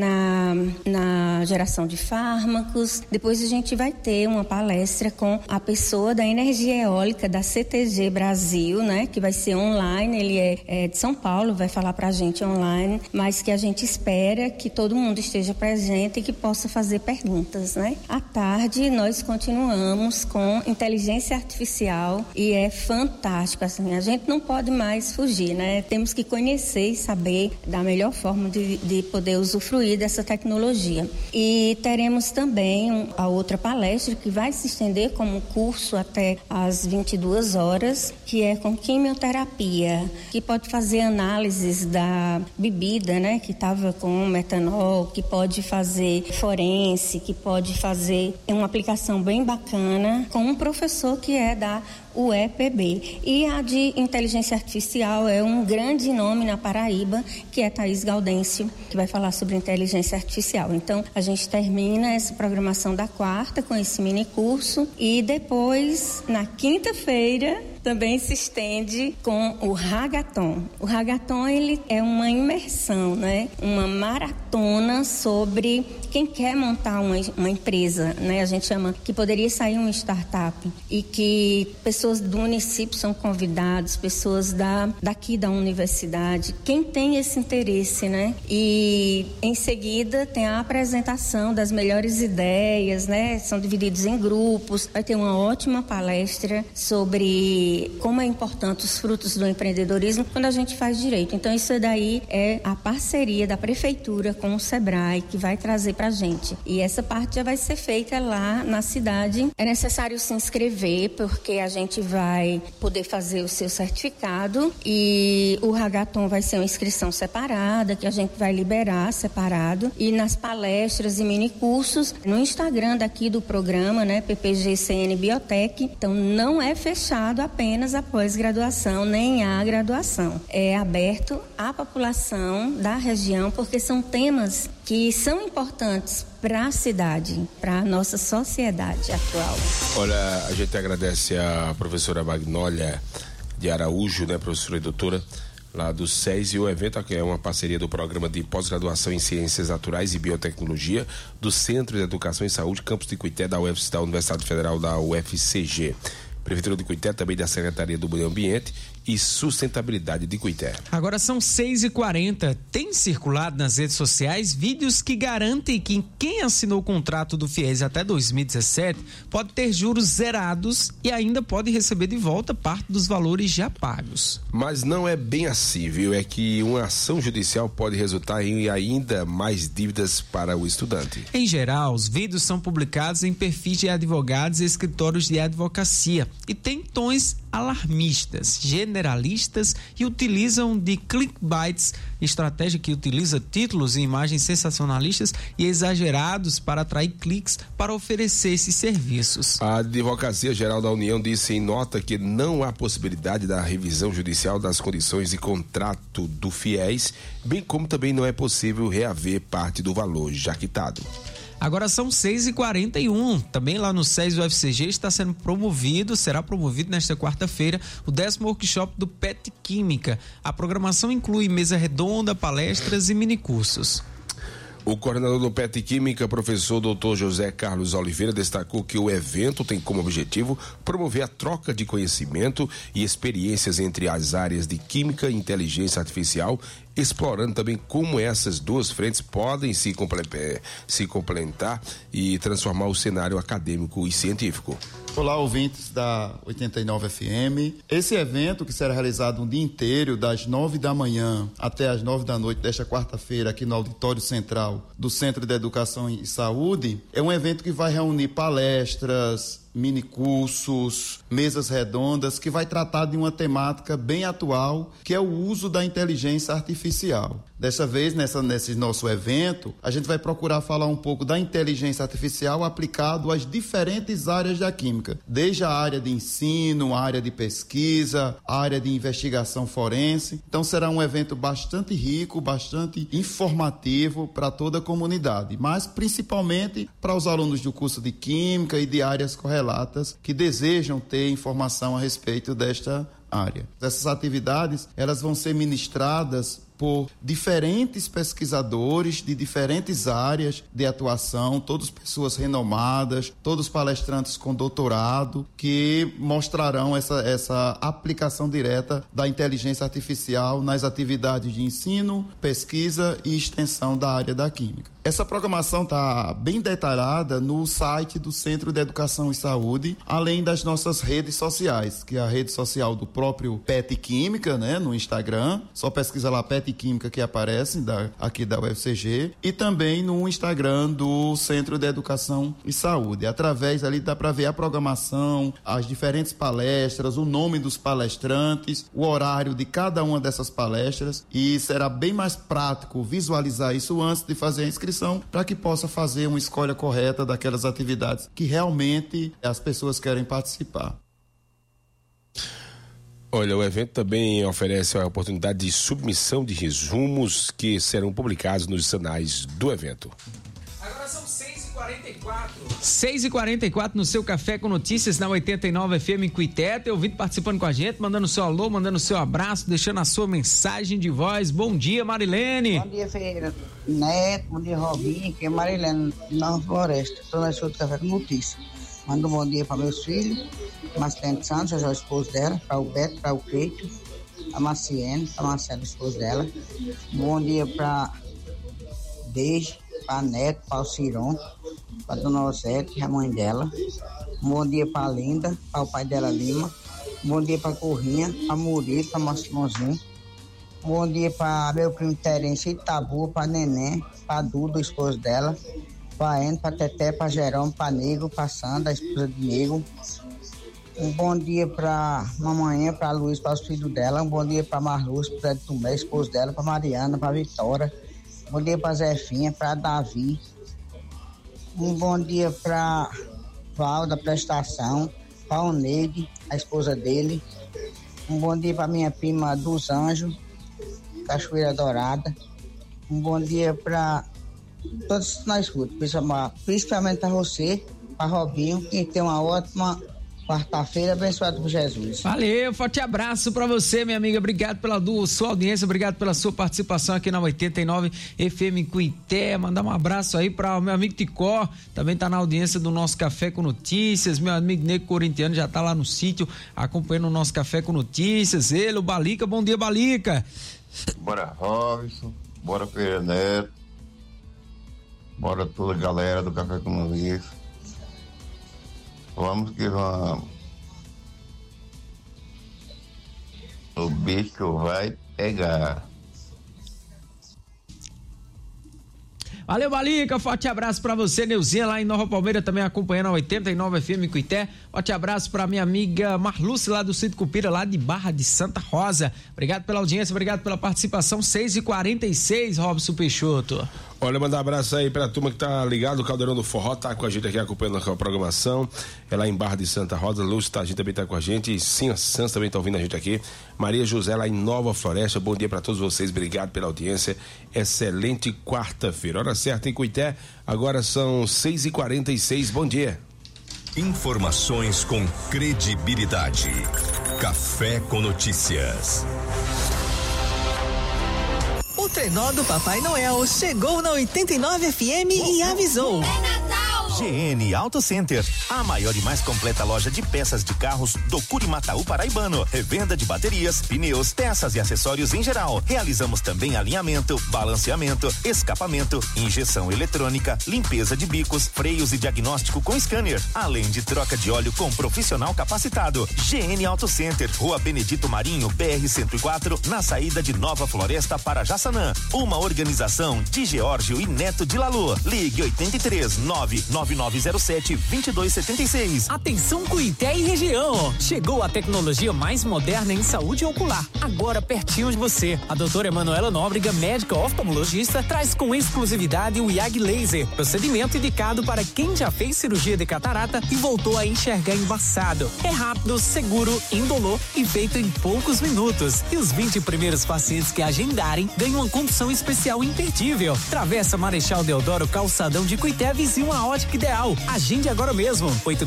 na geração de fármacos. Depois a gente vai ter uma palestra com a pessoa da energia eólica da CTG Brasil, né, que vai ser online. Ele é de São Paulo, vai falar pra gente online, mas que a gente espera que todo mundo esteja presente e que possa fazer perguntas, né? À tarde nós continuamos com inteligência artificial e é fantástico, assim, a gente não pode mais fugir, né? Temos que conhecer e saber da melhor forma de poder usufruir dessa tecnologia. E teremos também a outra palestra que vai se estender como curso até às 22 horas, que é com quimioterapia, que pode fazer análises da bebida, né, que estava com metanol, que pode fazer forense, que pode fazer uma aplicação bem bacana com um professor que é da UEPB. E a de inteligência artificial é um grande nome na Paraíba, que é Thaís Gaudêncio, que vai falar sobre inteligência artificial. Então, a gente termina essa programação da quarta com esse mini curso e depois, na quinta-feira, também se estende com o Hagathon. O Hagathon, ele é uma imersão, né? Uma maratona sobre quem quer montar uma empresa, né? A gente chama que poderia sair uma startup e que pessoas do município são convidadas, pessoas daqui da universidade, quem tem esse interesse, né? E em seguida tem a apresentação das melhores ideias, né? São divididos em grupos, vai ter uma ótima palestra sobre como é importante os frutos do empreendedorismo quando a gente faz direito. Então isso daí é a parceria da prefeitura com o Sebrae que vai trazer pra gente. E essa parte já vai ser feita lá na cidade. É necessário se inscrever porque a gente vai poder fazer o seu certificado e o Hagathon vai ser uma inscrição separada que a gente vai liberar separado, e nas palestras e mini cursos no Instagram daqui do programa, né, PPG-CN Biotech. Então não é fechado apenas a pós-graduação nem a graduação, é aberto à população da região porque são temas que são importantes para a cidade, para a nossa sociedade atual. Olha, a gente agradece a professora Magnólia de Araújo, né, professora e doutora lá do SES, e o evento que é uma parceria do Programa de Pós-Graduação em Ciências Naturais e Biotecnologia do Centro de Educação e Saúde, Campus de Cuité, da Universidade Federal da UFCG. Prefeitura de Cuité, também da Secretaria do Meio Ambiente e Sustentabilidade de Cuité. Agora são 6h40. Tem circulado nas redes sociais vídeos que garantem que quem assinou o contrato do FIES até 2017 pode ter juros zerados e ainda pode receber de volta parte dos valores já pagos. Mas não é bem assim, viu? É que uma ação judicial pode resultar em ainda mais dívidas para o estudante. Em geral, os vídeos são publicados em perfis de advogados e escritórios de advocacia e têm tons alarmistas, generalistas e utilizam de clickbaits, estratégia que utiliza títulos e imagens sensacionalistas e exagerados para atrair cliques para oferecer esses serviços. A Advocacia Geral da União disse em nota que não há possibilidade da revisão judicial das condições de contrato do FIES, bem como também não é possível reaver parte do valor já quitado. Agora são 6h41. Também lá no SES UFCG será promovido nesta quarta-feira o 10º workshop do PET Química. A programação inclui mesa redonda, palestras e minicursos. O coordenador do PET Química, professor Dr. José Carlos Oliveira, destacou que o evento tem como objetivo promover a troca de conhecimento e experiências entre as áreas de Química e Inteligência Artificial, explorando também como essas duas frentes podem se complementar e transformar o cenário acadêmico e científico. Olá, ouvintes da 89 FM. Esse evento, que será realizado um dia inteiro, das 9 da manhã até as 9 da noite desta quarta-feira, aqui no Auditório Central do Centro de Educação e Saúde, é um evento que vai reunir palestras, minicursos, mesas redondas, que vai tratar de uma temática bem atual, que é o uso da inteligência artificial. Dessa vez, nesse nosso evento, a gente vai procurar falar um pouco da inteligência artificial aplicado às diferentes áreas da química, desde a área de ensino, a área de pesquisa, a área de investigação forense. Então será um evento bastante rico, bastante informativo para toda a comunidade, mas principalmente para os alunos do curso de Química e de áreas correlatas que desejam ter informação a respeito desta área. Essas atividades, elas vão ser ministradas por diferentes pesquisadores de diferentes áreas de atuação, todas pessoas renomadas, todos palestrantes com doutorado, que mostrarão essa aplicação direta da inteligência artificial nas atividades de ensino, pesquisa e extensão da área da química. Essa programação está bem detalhada no site do Centro de Educação e Saúde, além das nossas redes sociais, que é a rede social do próprio PET Química, né, no Instagram, só pesquisa lá PET Química que aparece aqui da UFCG, e também no Instagram do Centro de Educação e Saúde. Através ali dá para ver a programação, as diferentes palestras, o nome dos palestrantes, o horário de cada uma dessas palestras, e será bem mais prático visualizar isso antes de fazer a inscrição, para que possa fazer uma escolha correta daquelas atividades que realmente as pessoas querem participar. Olha, o evento também oferece a oportunidade de submissão de resumos que serão publicados nos anais do evento. Agora são 6h44 no seu Café com Notícias na 89 FM em Cuité. Tem ouvinte participando com a gente, mandando seu alô, mandando seu abraço, deixando a sua mensagem de voz. Bom dia, Marilene. Bom dia, Ferreira Neto, bom dia, Robinho, que é Marilene, Nova Floresta. Estou na escola do Café com Notícias. Mando um bom dia para meus filhos, Marcelene Santos, já o esposo dela, para o Beto, para o Cleito, a Marciene, para a Marcela, esposo dela. Um bom dia para Deise, para a Neto, para o Ciron, para a Dona Osete, a mãe dela. Um bom dia para a Linda, para o pai dela, Lima. Um bom dia para a Corrinha, para Murilo, para Marcelãozinho. Um bom dia para meu primo Terence Itabu, para Neném, para Duda, o esposo dela. Para Eno, para Teté, para Jerome, para Nego, para Sandra, a esposa de Nego. Um bom dia para Mamanhã, para Luiz, para os filhos dela. Um bom dia para Marluz, para Tomé, esposo dela, para Mariana, para Vitória. Um bom dia para Zefinha, para Davi. Um bom dia para Val, da Prestação, para Oneide, a esposa dele. Um bom dia para minha prima dos Anjos, Cachoeira Dourada. Um bom dia para todos que nós escutam, principalmente para você, para Robinho, que tem uma ótima quarta-feira, abençoado por Jesus. Valeu, forte abraço pra você, minha amiga, obrigado pela sua audiência, obrigado pela sua participação aqui na 89 FM em Cuité. Mandar um abraço aí para o meu amigo Ticó, também tá na audiência do nosso Café com Notícias. Meu amigo Nego Corintiano já tá lá no sítio acompanhando o nosso Café com Notícias. Ele, o Balica, bom dia, Balica. Bora, Robson, bora, Ferreira Neto, bora toda a galera do Café com Notícias. Vamos que vamos. O bicho vai pegar. Valeu, Balica, forte abraço pra você, Neuzinha, lá em Nova Palmeira, também acompanhando a 89 FM Cuité. Forte abraço pra minha amiga Marluce, lá do Sítio Cupira, lá de Barra de Santa Rosa. Obrigado pela audiência, obrigado pela participação. 6h46, Robson Peixoto. Olha, mandar um abraço aí pra turma que tá ligado, o Caldeirão do Forró tá com a gente aqui acompanhando a programação. É lá em Barra de Santa Rosa, Lúcio também tá com a gente, Sim Santos também tá ouvindo a gente aqui. Maria José lá em Nova Floresta, bom dia pra todos vocês, obrigado pela audiência. Excelente quarta-feira, hora certa em Cuité, agora são 6h46, bom dia. Informações com credibilidade. Café com Notícias. O trenó do Papai Noel chegou na 89 FM e avisou. GN Auto Center, a maior e mais completa loja de peças de carros do Curimataú paraibano. Revenda de baterias, pneus, peças e acessórios em geral. Realizamos também alinhamento, balanceamento, escapamento, injeção eletrônica, limpeza de bicos, freios e diagnóstico com scanner, além de troca de óleo com profissional capacitado. GN Auto Center, Rua Benedito Marinho, BR 104, na saída de Nova Floresta para Jaçanã. Uma organização de Geórgio e Neto de Lalu. Ligue 83 999 9907-2276. Atenção Cuité e região. Chegou a tecnologia mais moderna em saúde ocular. Agora pertinho de você. A doutora Emanuela Nóbrega, médica oftalmologista, traz com exclusividade o IAG Laser. Procedimento indicado para quem já fez cirurgia de catarata e voltou a enxergar embaçado. É rápido, seguro, indolor e feito em poucos minutos. E os 20 primeiros pacientes que agendarem ganham uma condição especial imperdível. Travessa Marechal Deodoro, calçadão de Cuité, vizinho a Ótica Ideal. Agende agora mesmo.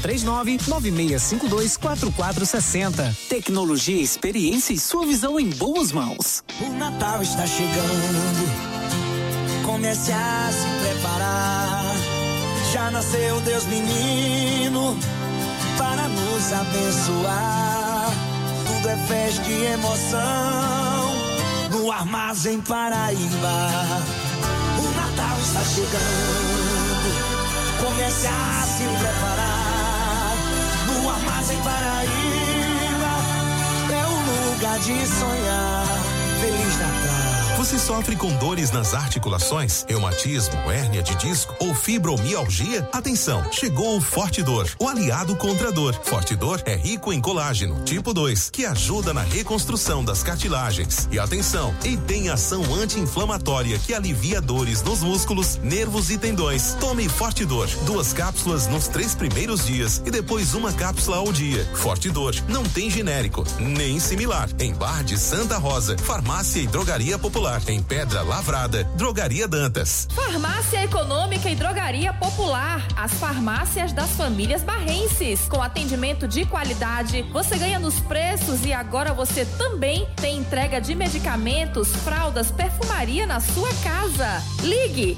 839-9652-4460. Tecnologia, experiência e sua visão em boas mãos. O Natal está chegando. Comece a se preparar. Já nasceu Deus menino para nos abençoar. Tudo é festa e emoção no Armazém Paraíba. O Natal está chegando. Comece a se preparar. No Armazém Paraíba é o lugar de sonhar. Feliz Natal. Você sofre com dores nas articulações, reumatismo, hérnia de disco ou fibromialgia? Atenção, chegou o Fortidor, o aliado contra a dor. Fortidor é rico em colágeno tipo 2, que ajuda na reconstrução das cartilagens. E atenção, e tem ação anti-inflamatória que alivia dores nos músculos, nervos e tendões. Tome Fortidor, 2 cápsulas nos 3 primeiros dias e depois 1 cápsula ao dia. Fortidor não tem genérico, nem similar. Em Bar de Santa Rosa, Farmácia e Drogaria Popular. Em Pedra Lavrada, Drogaria Dantas. Farmácia Econômica e Drogaria Popular, as farmácias das famílias barrenses. Com atendimento de qualidade, você ganha nos preços e agora você também tem entrega de medicamentos, fraldas, perfumaria na sua casa. Ligue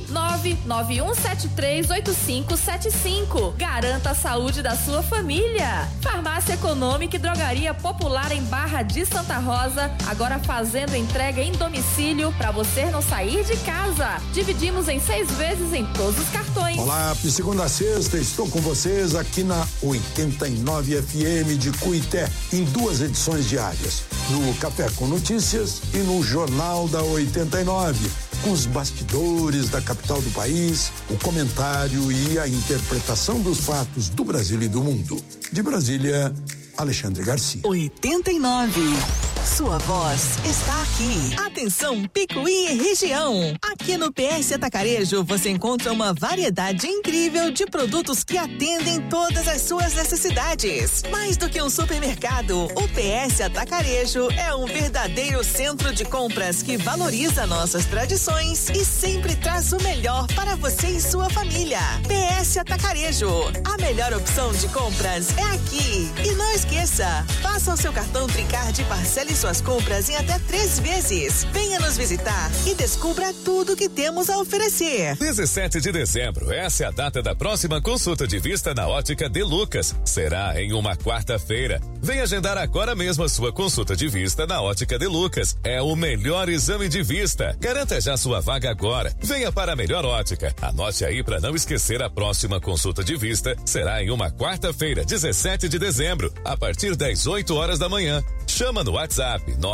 991738575. Garanta a saúde da sua família. Farmácia Econômica e Drogaria Popular em Barra de Santa Rosa, agora fazendo entrega em domicílio para você não sair de casa. Dividimos em 6 vezes em todos os cartões. Olá, de segunda a sexta estou com vocês aqui na 89 FM de Cuité, em 2 edições diárias, no Café com Notícias e no Jornal da 89, com os bastidores da capital do país, o comentário e a interpretação dos fatos do Brasil e do mundo. De Brasília, Alexandre Garcia. 89. Sua voz está aqui. Atenção, Picuí e região. Aqui no PS Atacarejo você encontra uma variedade incrível de produtos que atendem todas as suas necessidades. Mais do que um supermercado, o PS Atacarejo é um verdadeiro centro de compras que valoriza nossas tradições e sempre traz o melhor para você e sua família. PS Atacarejo, a melhor opção de compras é aqui. E não esqueça, faça o seu cartão Tricard e parcele suas compras em até 3 vezes. Venha nos visitar e descubra tudo que temos a oferecer. 17 de dezembro, essa é a data da próxima consulta de vista na Ótica De Lucas. Será em uma quarta-feira. Venha agendar agora mesmo a sua consulta de vista na Ótica De Lucas. É o melhor exame de vista. Garanta já sua vaga agora. Venha para a melhor ótica. Anote aí para não esquecer, a próxima consulta de vista será em uma quarta-feira, 17 de dezembro, a partir das 8 horas da manhã. Chama no WhatsApp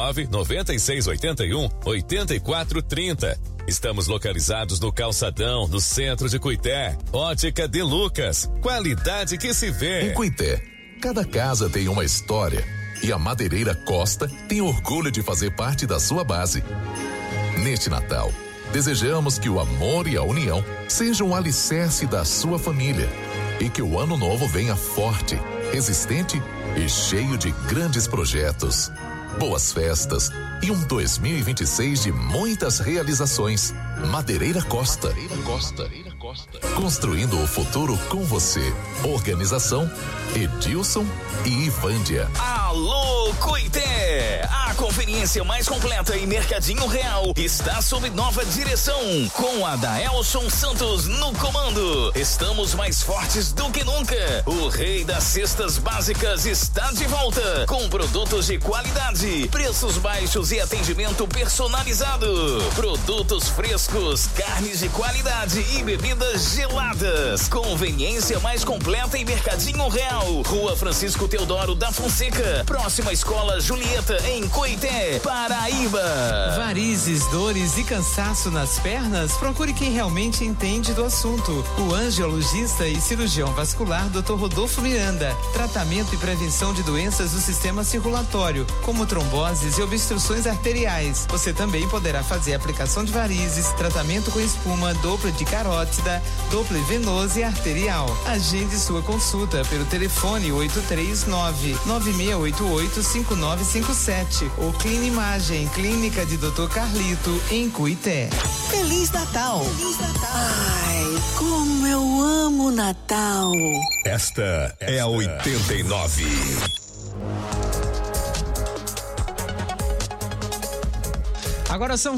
99681-8430. Estamos localizados no Calçadão, no centro de Cuité. Ótica De Lucas, qualidade que se vê. Em Cuité, cada casa tem uma história e a Madeireira Costa tem orgulho de fazer parte da sua base. Neste Natal, desejamos que o amor e a união sejam o alicerce da sua família e que o ano novo venha forte, resistente e cheio de grandes projetos. Boas festas e um 2026 de muitas realizações. Madeireira Costa. Construindo o futuro com você. Organização Edilson e Ivândia. Alô, Cuité! A conveniência mais completa em Mercadinho Real está sob nova direção, com a Daelson Santos no comando. Estamos mais fortes do que nunca. O rei das cestas básicas está de volta, com produtos de qualidade, preços baixos e atendimento personalizado. Produtos frescos, carnes de qualidade e bebidas geladas. Conveniência mais completa em Mercadinho Real. Rua Francisco Teodoro da Fonseca, próxima à Escola Julieta, em Coité. Cuité, Paraíba. Varizes, dores e cansaço nas pernas? Procure quem realmente entende do assunto. O angiologista e cirurgião vascular Dr. Rodolfo Miranda. Tratamento e prevenção de doenças do sistema circulatório, como tromboses e obstruções arteriais. Você também poderá fazer aplicação de varizes, tratamento com espuma, Doppler de carótida, Doppler venoso e arterial. Agende sua consulta pelo telefone 839-9688-5957 ou Clinimagem, Clínica de Dr. Carlito, em Cuité. Feliz Natal! Feliz Natal! Ai, como eu amo Natal! Esta é a 89. Agora são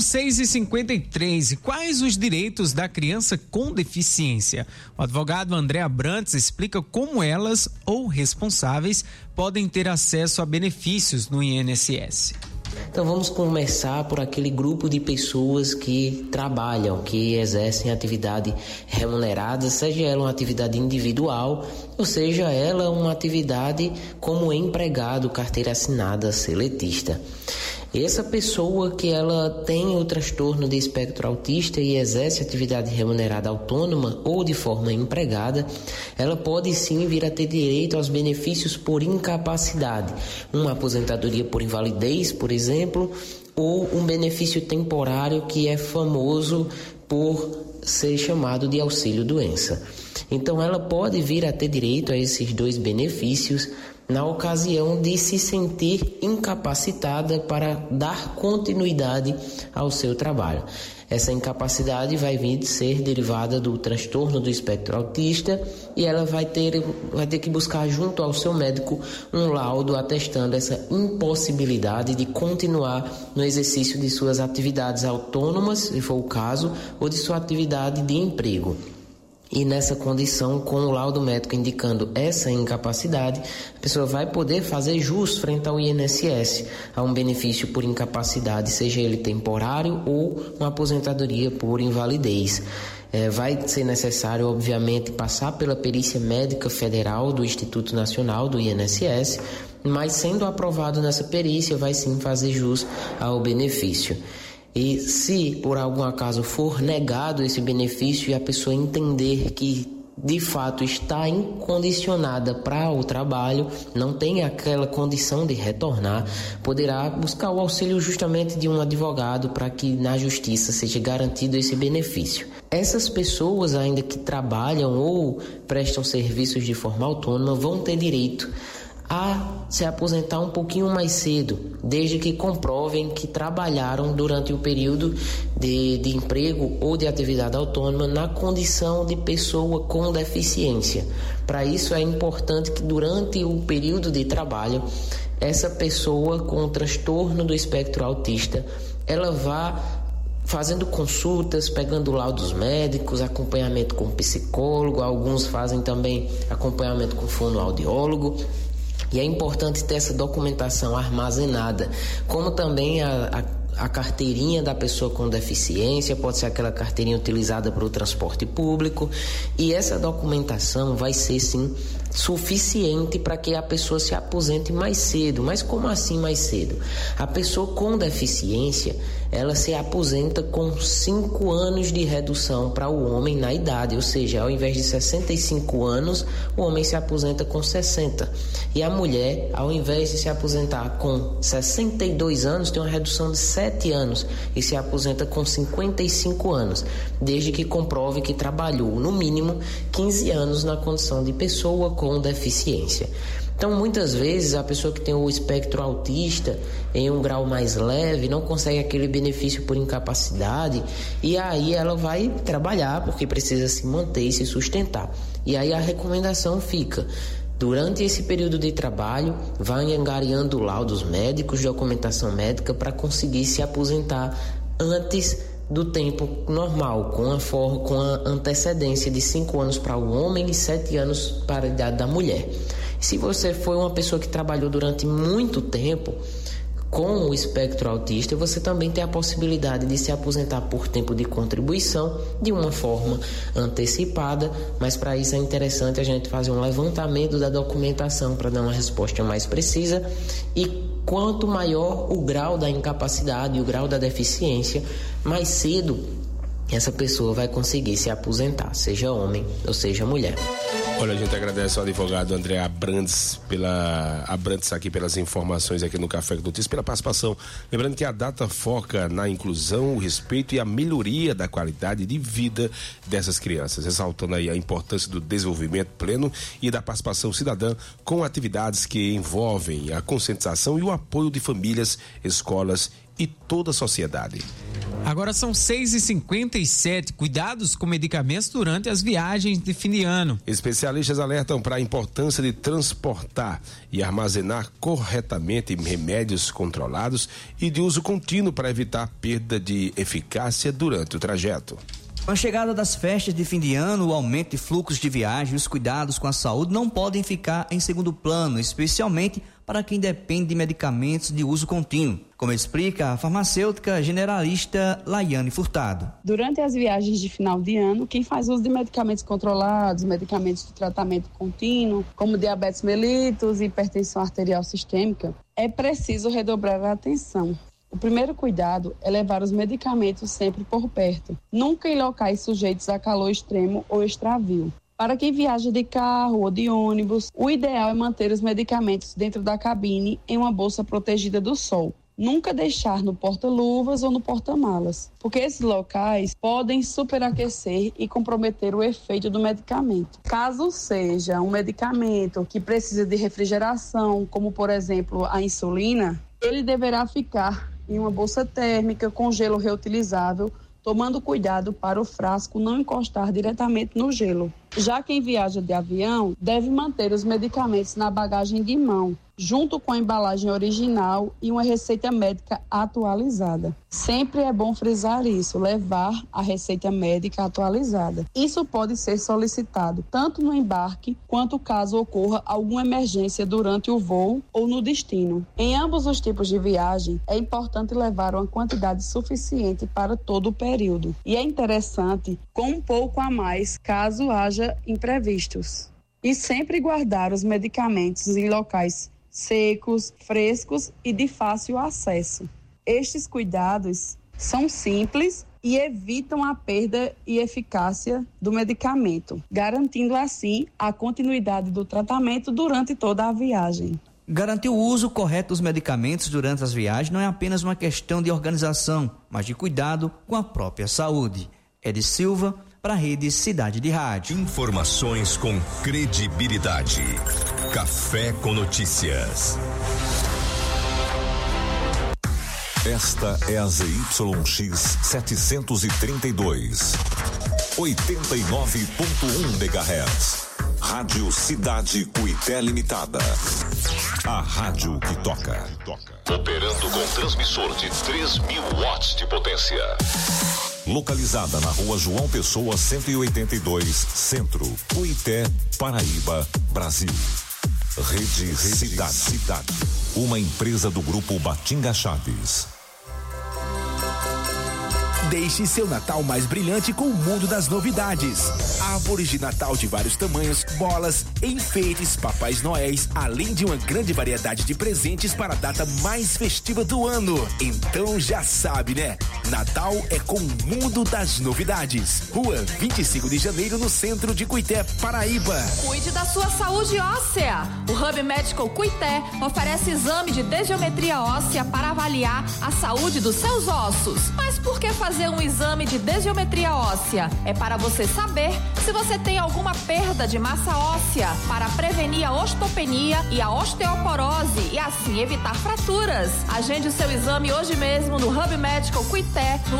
6h53. E quais os direitos da criança com deficiência? O advogado André Abrantes explica como elas ou responsáveis podem ter acesso a benefícios no INSS. Então vamos começar por aquele grupo de pessoas que trabalham, que exercem atividade remunerada, seja ela uma atividade individual, ou seja ela uma atividade como empregado, carteira assinada, seletista. Essa pessoa que ela tem o transtorno de espectro autista e exerce atividade remunerada autônoma ou de forma empregada, ela pode sim vir a ter direito aos benefícios por incapacidade, uma aposentadoria por invalidez, por exemplo, ou um benefício temporário que é famoso por ser chamado de auxílio-doença. Então ela pode vir a ter direito a esses dois benefícios na ocasião de se sentir incapacitada para dar continuidade ao seu trabalho. Essa incapacidade vai vir de ser derivada do transtorno do espectro autista e ela vai ter que buscar junto ao seu médico um laudo atestando essa impossibilidade de continuar no exercício de suas atividades autônomas, se for o caso, ou de sua atividade de emprego. E nessa condição, com o laudo médico indicando essa incapacidade, a pessoa vai poder fazer jus frente ao INSS a um benefício por incapacidade, seja ele temporário ou uma aposentadoria por invalidez. Vai ser necessário, obviamente, passar pela perícia médica federal do Instituto Nacional do INSS, mas sendo aprovado nessa perícia, vai sim fazer jus ao benefício. E se por algum acaso for negado esse benefício e a pessoa entender que de fato está incondicionada para o trabalho, não tem aquela condição de retornar, poderá buscar o auxílio justamente de um advogado para que na justiça seja garantido esse benefício. Essas pessoas ainda que trabalham ou prestam serviços de forma autônoma vão ter direito a se aposentar um pouquinho mais cedo, desde que comprovem que trabalharam durante o período de emprego ou de atividade autônoma na condição de pessoa com deficiência. Para isso é importante que durante o período de trabalho, essa pessoa com o transtorno do espectro autista, ela vá fazendo consultas, pegando laudos médicos, acompanhamento com psicólogo, alguns fazem também acompanhamento com fonoaudiólogo. E é importante ter essa documentação armazenada, como também a carteirinha da pessoa com deficiência, pode ser aquela carteirinha utilizada para o transporte público, e essa documentação vai ser sim suficiente para que a pessoa se aposente mais cedo. Mas como assim mais cedo? A pessoa com deficiência, ela se aposenta com 5 anos de redução para o homem na idade, ou seja, ao invés de 65 anos, o homem se aposenta com 60. E a mulher, ao invés de se aposentar com 62 anos, tem uma redução de 7 anos e se aposenta com 55 anos, desde que comprove que trabalhou no mínimo 15 anos na condição de pessoa com deficiência. Então, muitas vezes, a pessoa que tem o espectro autista em um grau mais leve não consegue aquele benefício por incapacidade e aí ela vai trabalhar porque precisa se manter e se sustentar. E aí a recomendação fica: durante esse período de trabalho, vai angariando laudos médicos, documentação médica para conseguir se aposentar antes do tempo normal, com a antecedência de 5 anos para o homem e 7 anos para a idade da mulher. Se você foi uma pessoa que trabalhou durante muito tempo com o espectro autista, você também tem a possibilidade de se aposentar por tempo de contribuição de uma forma antecipada, mas para isso é interessante a gente fazer um levantamento da documentação para dar uma resposta mais precisa e quanto maior o grau da incapacidade e o grau da deficiência, mais cedo essa pessoa vai conseguir se aposentar, seja homem ou seja mulher. Olha, a gente agradece ao advogado André Abrantes aqui pelas informações aqui no Café com Notícias, pela participação. Lembrando que a data foca na inclusão, o respeito e a melhoria da qualidade de vida dessas crianças, ressaltando aí a importância do desenvolvimento pleno e da participação cidadã com atividades que envolvem a conscientização e o apoio de famílias, escolas e toda a sociedade. Agora são 6h57. Cuidados com medicamentos durante as viagens de fim de ano. Especialistas alertam para a importância de transportar e armazenar corretamente remédios controlados e de uso contínuo para evitar perda de eficácia durante o trajeto. Com a chegada das festas de fim de ano, o aumento de fluxos de viagem e os cuidados com a saúde não podem ficar em segundo plano, especialmente para quem depende de medicamentos de uso contínuo, como explica a farmacêutica generalista Laiane Furtado. Durante as viagens de final de ano, quem faz uso de medicamentos controlados, medicamentos de tratamento contínuo, como diabetes mellitus e hipertensão arterial sistêmica, é preciso redobrar a atenção. O primeiro cuidado é levar os medicamentos sempre por perto, nunca em locais sujeitos a calor extremo ou extravio. Para quem viaja de carro ou de ônibus, o ideal é manter os medicamentos dentro da cabine em uma bolsa protegida do sol. Nunca deixar no porta-luvas ou no porta-malas, porque esses locais podem superaquecer e comprometer o efeito do medicamento. Caso seja um medicamento que precisa de refrigeração, como por exemplo a insulina, ele deverá ficar em uma bolsa térmica com gelo reutilizável, tomando cuidado para o frasco não encostar diretamente no gelo. Já quem viaja de avião deve manter os medicamentos na bagagem de mão, junto com a embalagem original e uma receita médica atualizada. Sempre é bom frisar isso, levar a receita médica atualizada. Isso pode ser solicitado tanto no embarque, quanto caso ocorra alguma emergência durante o voo ou no destino. Em ambos os tipos de viagem, é importante levar uma quantidade suficiente para todo o período. E é interessante com um pouco a mais, caso haja imprevistos. E sempre guardar os medicamentos em locais secos, frescos e de fácil acesso. Estes cuidados são simples e evitam a perda e eficácia do medicamento, garantindo assim a continuidade do tratamento durante toda a viagem. Garantir o uso correto dos medicamentos durante as viagens não é apenas uma questão de organização, mas de cuidado com a própria saúde. Edi Silva, para a Rede Cidade de Rádio. Informações com credibilidade. Café com Notícias. Esta é a ZYX 732, 89.1 MHz. Rádio Cidade Cuité Limitada. A rádio que toca. Operando com transmissor de 3.000 watts de potência. Localizada na Rua João Pessoa 182, Centro, Cuité, Paraíba, Brasil. Rede Cidade. Uma empresa do Grupo Batinga Chaves. Deixe seu Natal mais brilhante com o mundo das novidades. Árvores de Natal de vários tamanhos, bolas, enfeites, papais noéis, além de uma grande variedade de presentes para a data mais festiva do ano. Então já sabe, né? Natal é com o mundo das novidades. Rua 25 de Janeiro, no centro de Cuité, Paraíba. Cuide da sua saúde óssea. O Hub Medical Cuité oferece exame de desgeometria óssea para avaliar a saúde dos seus ossos. Mas por que fazer um exame de desgeometria óssea? É para você saber se você tem alguma perda de massa óssea, para prevenir a ostopenia e a osteoporose e assim evitar fraturas. Agende o seu exame hoje mesmo no Hub Medical Cuité, no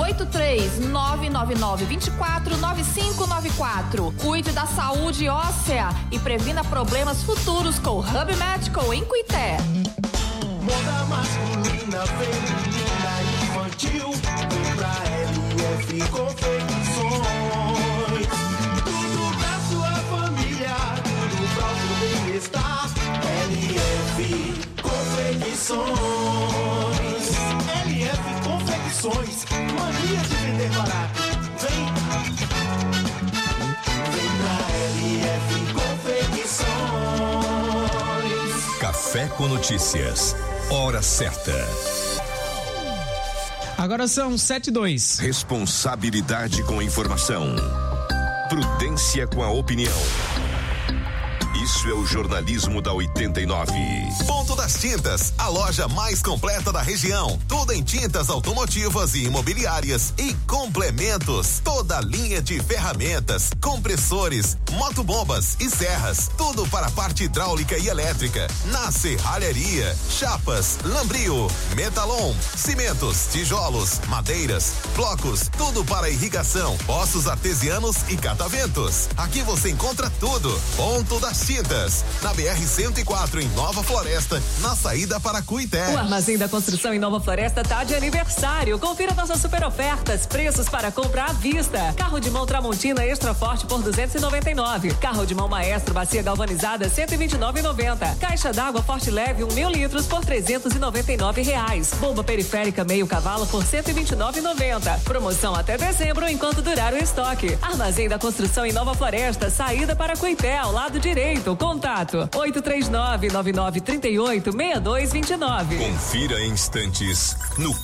83-999-24-9594. Cuide da saúde óssea e previna problemas futuros com o Hub Medical em Cuité. Moda masculina, feminina, infantil, pra LF Confecções. Tudo pra sua família, tudo pra o seu bem-estar. LF Confecções. LF Confecções, mania de vender barato. Vem pra LF Confecções. Café com Notícias. hora certa. Agora são 7:02. Responsabilidade com a informação. Prudência com a opinião. Isso é o jornalismo da 89. Ponto das Tintas, a loja mais completa da região. Tudo em tintas automotivas e imobiliárias e complementos. Toda a linha de ferramentas, compressores, motobombas e serras. Tudo para a parte hidráulica e elétrica. Na serralheria, chapas, lambril, metalon, cimentos, tijolos, madeiras, blocos. Tudo para irrigação, poços artesianos e cataventos. Aqui você encontra tudo. Ponto das Tintas, na BR-104 em Nova Floresta, na saída para Cuité. O Armazém da Construção em Nova Floresta tá de aniversário. Confira nossas super ofertas, preços para comprar à vista. Carro de mão Tramontina Extra Forte por 299. Carro de mão Maestro Bacia Galvanizada 129,90. Caixa d'água Forte Leve 1.000 litros por R$399. Bomba periférica meio cavalo por 129,90. Promoção até dezembro enquanto durar o estoque. Armazém da Construção em Nova Floresta, saída para Cuité, ao lado direito. Contato 839-9938-6229. Confira em instantes no